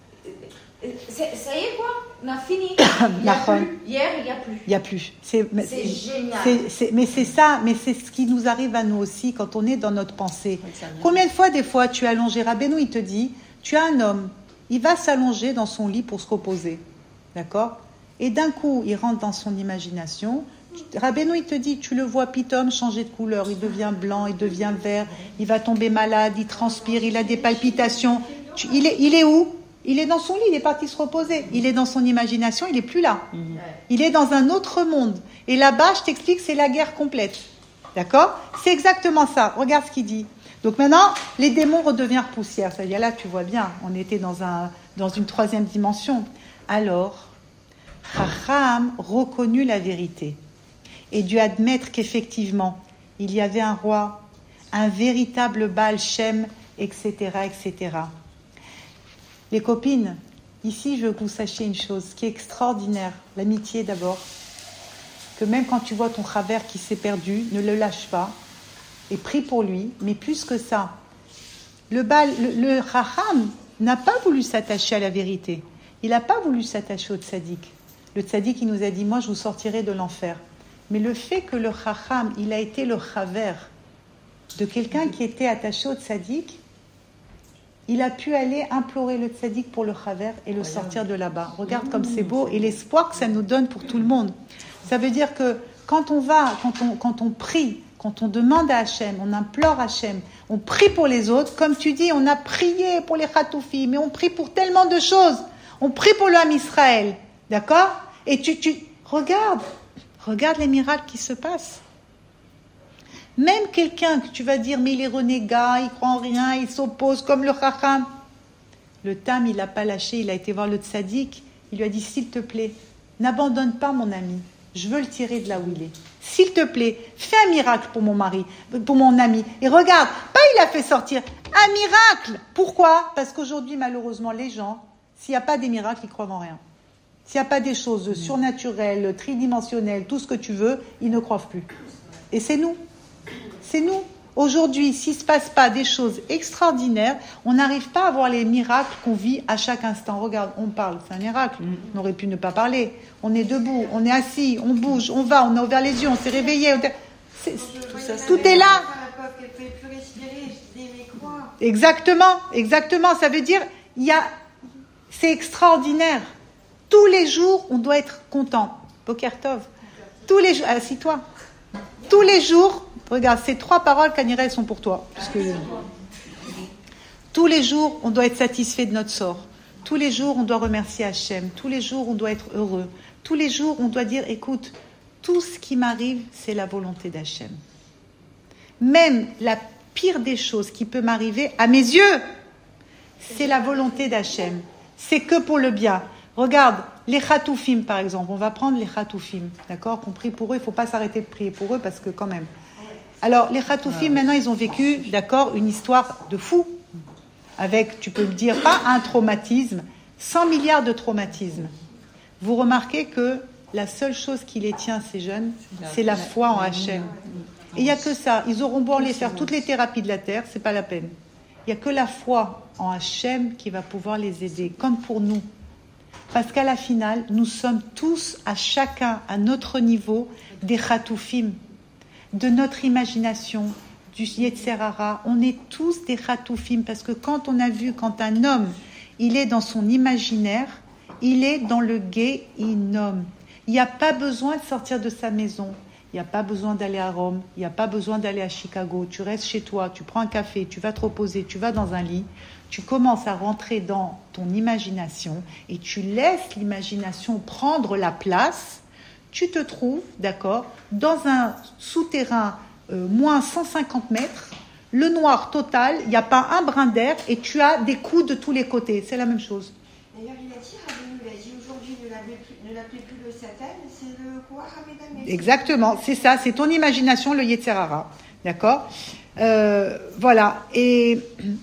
C'est, ça y est, quoi? On a fini. Il n'y a Nahon. plus. Hier, il n'y a plus. Il n'y a plus. C'est, mais C'est génial. c'est- c'est- mais c'est ça, mais c'est ce qui nous arrive à nous aussi quand on est dans notre pensée. Combien de fois, des fois, tu es allongé, Rabbeinu, il te dit, tu as un homme, il va s'allonger dans son lit pour se reposer. D'accord? Et d'un coup, il rentre dans son imagination. Rabbeinu, il te dit, tu le vois, pitom, changer de couleur, il devient blanc, il devient vert, il va tomber malade, il transpire, il a des palpitations. Tu- il, est, il est où? Il est dans son lit, il est parti se reposer. Il est dans son imagination, il n'est plus là. Il est dans un autre monde. Et là-bas, je t'explique, c'est la guerre complète. D'accord? C'est exactement ça. Regarde ce qu'il dit. Donc maintenant, les démons redevinrent poussière. C'est-à-dire là, tu vois bien, on était dans, un, dans une troisième dimension. Alors, Chacham reconnut la vérité et dut admettre qu'effectivement, il y avait un roi, un véritable Baal Shem, et cetera, et cetera. Les copines, ici, je veux que vous sachiez une chose qui est extraordinaire, l'amitié d'abord, que même quand tu vois ton chaver qui s'est perdu, ne le lâche pas et prie pour lui, mais plus que ça, le Baal, le, le Chacham n'a pas voulu s'attacher à la vérité, il n'a pas voulu s'attacher au tzaddik. Le tzaddik, il nous a dit, moi je vous sortirai de l'enfer. Mais le fait que le Chacham, il a été le chaver de quelqu'un qui était attaché au tzaddik, il a pu aller implorer le tzaddik pour le chaver et le sortir de là-bas. Regarde comme c'est beau et l'espoir que ça nous donne pour tout le monde. Ça veut dire que quand on va, quand on, quand on prie, quand on demande à Hachem, on implore Hachem, on prie pour les autres, comme tu dis, on a prié pour les Chatoufim, mais on prie pour tellement de choses. On prie pour le Ham Israël, d'accord ? Et tu, tu, regarde, regarde les miracles qui se passent. Même quelqu'un que tu vas dire, mais il est renégat, il croit en rien, il s'oppose comme le Chacham. Le Tam, il n'a pas lâché, il a été voir le Tzaddik, il lui a dit, s'il te plaît, n'abandonne pas mon ami, je veux le tirer de là où il est. S'il te plaît, fais un miracle pour mon mari, pour mon ami. Et regarde, pas il a fait sortir, un miracle. Pourquoi ? Parce qu'aujourd'hui, malheureusement, les gens, s'il n'y a pas des miracles, ils croient en rien. S'il n'y a pas des choses surnaturelles, tridimensionnelles, tout ce que tu veux, ils ne croient plus. Et c'est nous. C'est nous. Aujourd'hui, s'il ne se passe pas des choses extraordinaires, on n'arrive pas à voir les miracles qu'on vit à chaque instant. Regarde, on parle, c'est un miracle. On aurait pu ne pas parler. On est debout, on est assis, on bouge, on va, on a ouvert les yeux, on s'est réveillé. On... C'est... Tout, ça, tout est là. Exactement, exactement. Ça veut dire, il y a... c'est extraordinaire. Tous les jours, on doit être content. Boker Tov. Tous les jours, assis-toi. Tous les jours, regarde, ces trois paroles, Kanira, elles sont pour toi. Parce que... Tous les jours, on doit être satisfait de notre sort. Tous les jours, on doit remercier Hachem. Tous les jours, on doit être heureux. Tous les jours, on doit dire, écoute, tout ce qui m'arrive, c'est la volonté d'Hachem. Même la pire des choses qui peut m'arriver, à mes yeux, c'est la volonté d'Hachem. C'est que pour le bien. Regarde, les Chatoufim, par exemple. On va prendre les Chatoufim, d'accord ? On prie pour eux, il ne faut pas s'arrêter de prier pour eux parce que quand même. Alors, les Chatoufim, maintenant, ils ont vécu, d'accord, une histoire de fou. Avec, tu peux le dire, pas un traumatisme, cent milliards de traumatismes. Vous remarquez que la seule chose qui les tient, ces jeunes, c'est la foi en Hachem. Et il n'y a que ça. Ils auront beau aller faire toutes les thérapies de la terre, c'est pas la peine. Il n'y a que la foi en Hachem qui va pouvoir les aider, comme pour nous. Parce qu'à la finale, nous sommes tous, à chacun, à notre niveau, des Chatoufim, de notre imagination, du Yetzer Hara. On est tous des Chatoufim, parce que quand on a vu, quand un homme, il est dans son imaginaire, il est dans le Guéhinom. Il n'y a pas besoin de sortir de sa maison. Il n'y a pas besoin d'aller à Rome, il n'y a pas besoin d'aller à Chicago. Tu restes chez toi, tu prends un café, tu vas te reposer, tu vas dans un lit, tu commences à rentrer dans ton imagination et tu laisses l'imagination prendre la place. Tu te trouves, d'accord, dans un souterrain euh, moins cent cinquante mètres, le noir total, il n'y a pas un brin d'air et tu as des coups de tous les côtés. C'est la même chose. D'ailleurs, il a dit, Rabbeinu, il a dit aujourd'hui, ne l'appelez plus, ne l'appelez plus le Satan, c'est le Koach HaMedameh. Exactement, c'est ça, c'est ton imagination, le Yetzer Hara. D'accord ? euh, Voilà. Et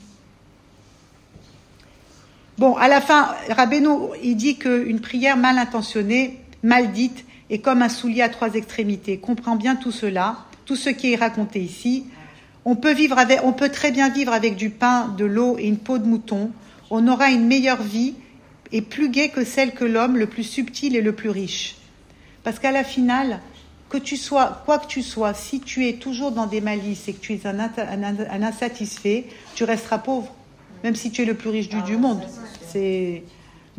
bon, à la fin, Rabbeinu, il dit qu'une prière mal intentionnée, mal dite, est comme un soulier à trois extrémités. Comprends bien tout cela, tout ce qui est raconté ici. On peut vivre avec, on peut très bien vivre avec du pain, de l'eau et une peau de mouton. On aura une meilleure vie et plus gaie que celle que l'homme le plus subtil et le plus riche. Parce qu'à la finale, que tu sois, quoi que tu sois, si tu es toujours dans des malices et que tu es un, un, un insatisfait, tu resteras pauvre, même si tu es le plus riche du, du monde. C'est d'accord ?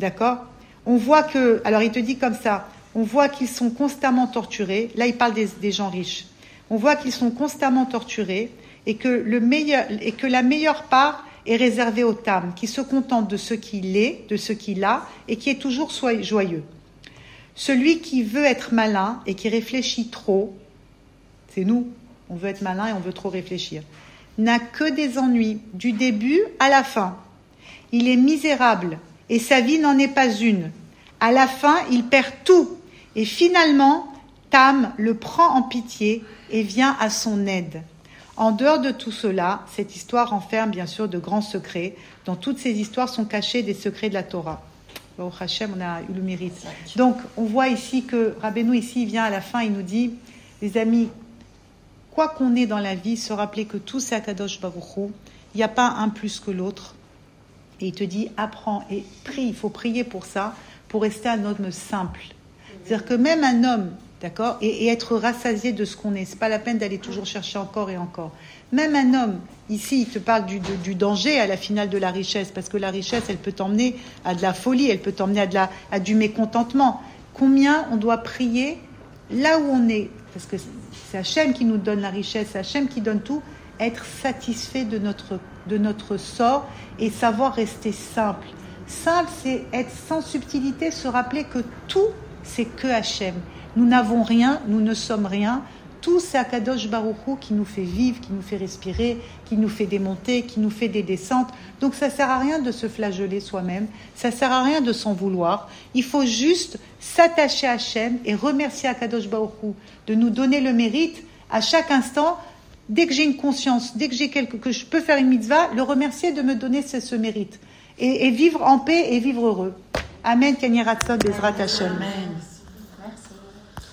On voit que, alors il te dit comme ça, on voit qu'ils sont constamment torturés. Là, il parle des, des gens riches. On voit qu'ils sont constamment torturés et que le meilleur, et que la meilleure part est réservée au Tam, qui se contente de ce qu'il est, de ce qu'il a, et qui est toujours joyeux. Celui qui veut être malin et qui réfléchit trop, c'est nous, on veut être malin et on veut trop réfléchir, n'a que des ennuis du début à la fin. Il est misérable et sa vie n'en est pas une. À la fin, il perd tout. Et finalement, Tam le prend en pitié et vient à son aide. En dehors de tout cela, cette histoire renferme bien sûr de grands secrets. Dans toutes ces histoires sont cachés des secrets de la Torah. Au Hachem, on a eu le mérite. Donc, on voit ici que Rabbeinu, ici, il vient à la fin, il nous dit, les amis, quoi qu'on ait dans la vie, se rappeler que tout c'est Akadosh Baruch Hu, il n'y a pas un plus que l'autre. Et il te dit, apprends et prie, il faut prier pour ça, pour rester un homme simple. C'est-à-dire que même un homme, d'accord, et, et être rassasié de ce qu'on est, c'est pas la peine d'aller toujours chercher encore et encore. Même un homme, ici, il te parle du, du, du danger à la finale de la richesse, parce que la richesse, elle peut t'emmener à de la folie, elle peut t'emmener à, de la, à du mécontentement. Combien on doit prier là où on est, parce que c'est Hachem qui nous donne la richesse, c'est Hachem qui donne tout, être satisfait de notre, de notre sort et savoir rester simple. Simple, c'est être sans subtilité, se rappeler que tout, c'est que Hachem. Nous n'avons rien, nous ne sommes rien. Tout, c'est Akadosh Baruch Hu qui nous fait vivre, qui nous fait respirer, qui nous fait des montées, qui nous fait des descentes. Donc ça ne sert à rien de se flageoler soi-même, ça ne sert à rien de s'en vouloir. Il faut juste s'attacher à Hachem et remercier Akadosh Baruch Hu de nous donner le mérite à chaque instant. Dès que j'ai une conscience, dès que j'ai quelque, que je peux faire une mitzvah, le remercier de me donner ce, ce mérite. Et, et vivre en paix et vivre heureux. Amen, Kanye Ratzon, Bezrat Hachem. Amen.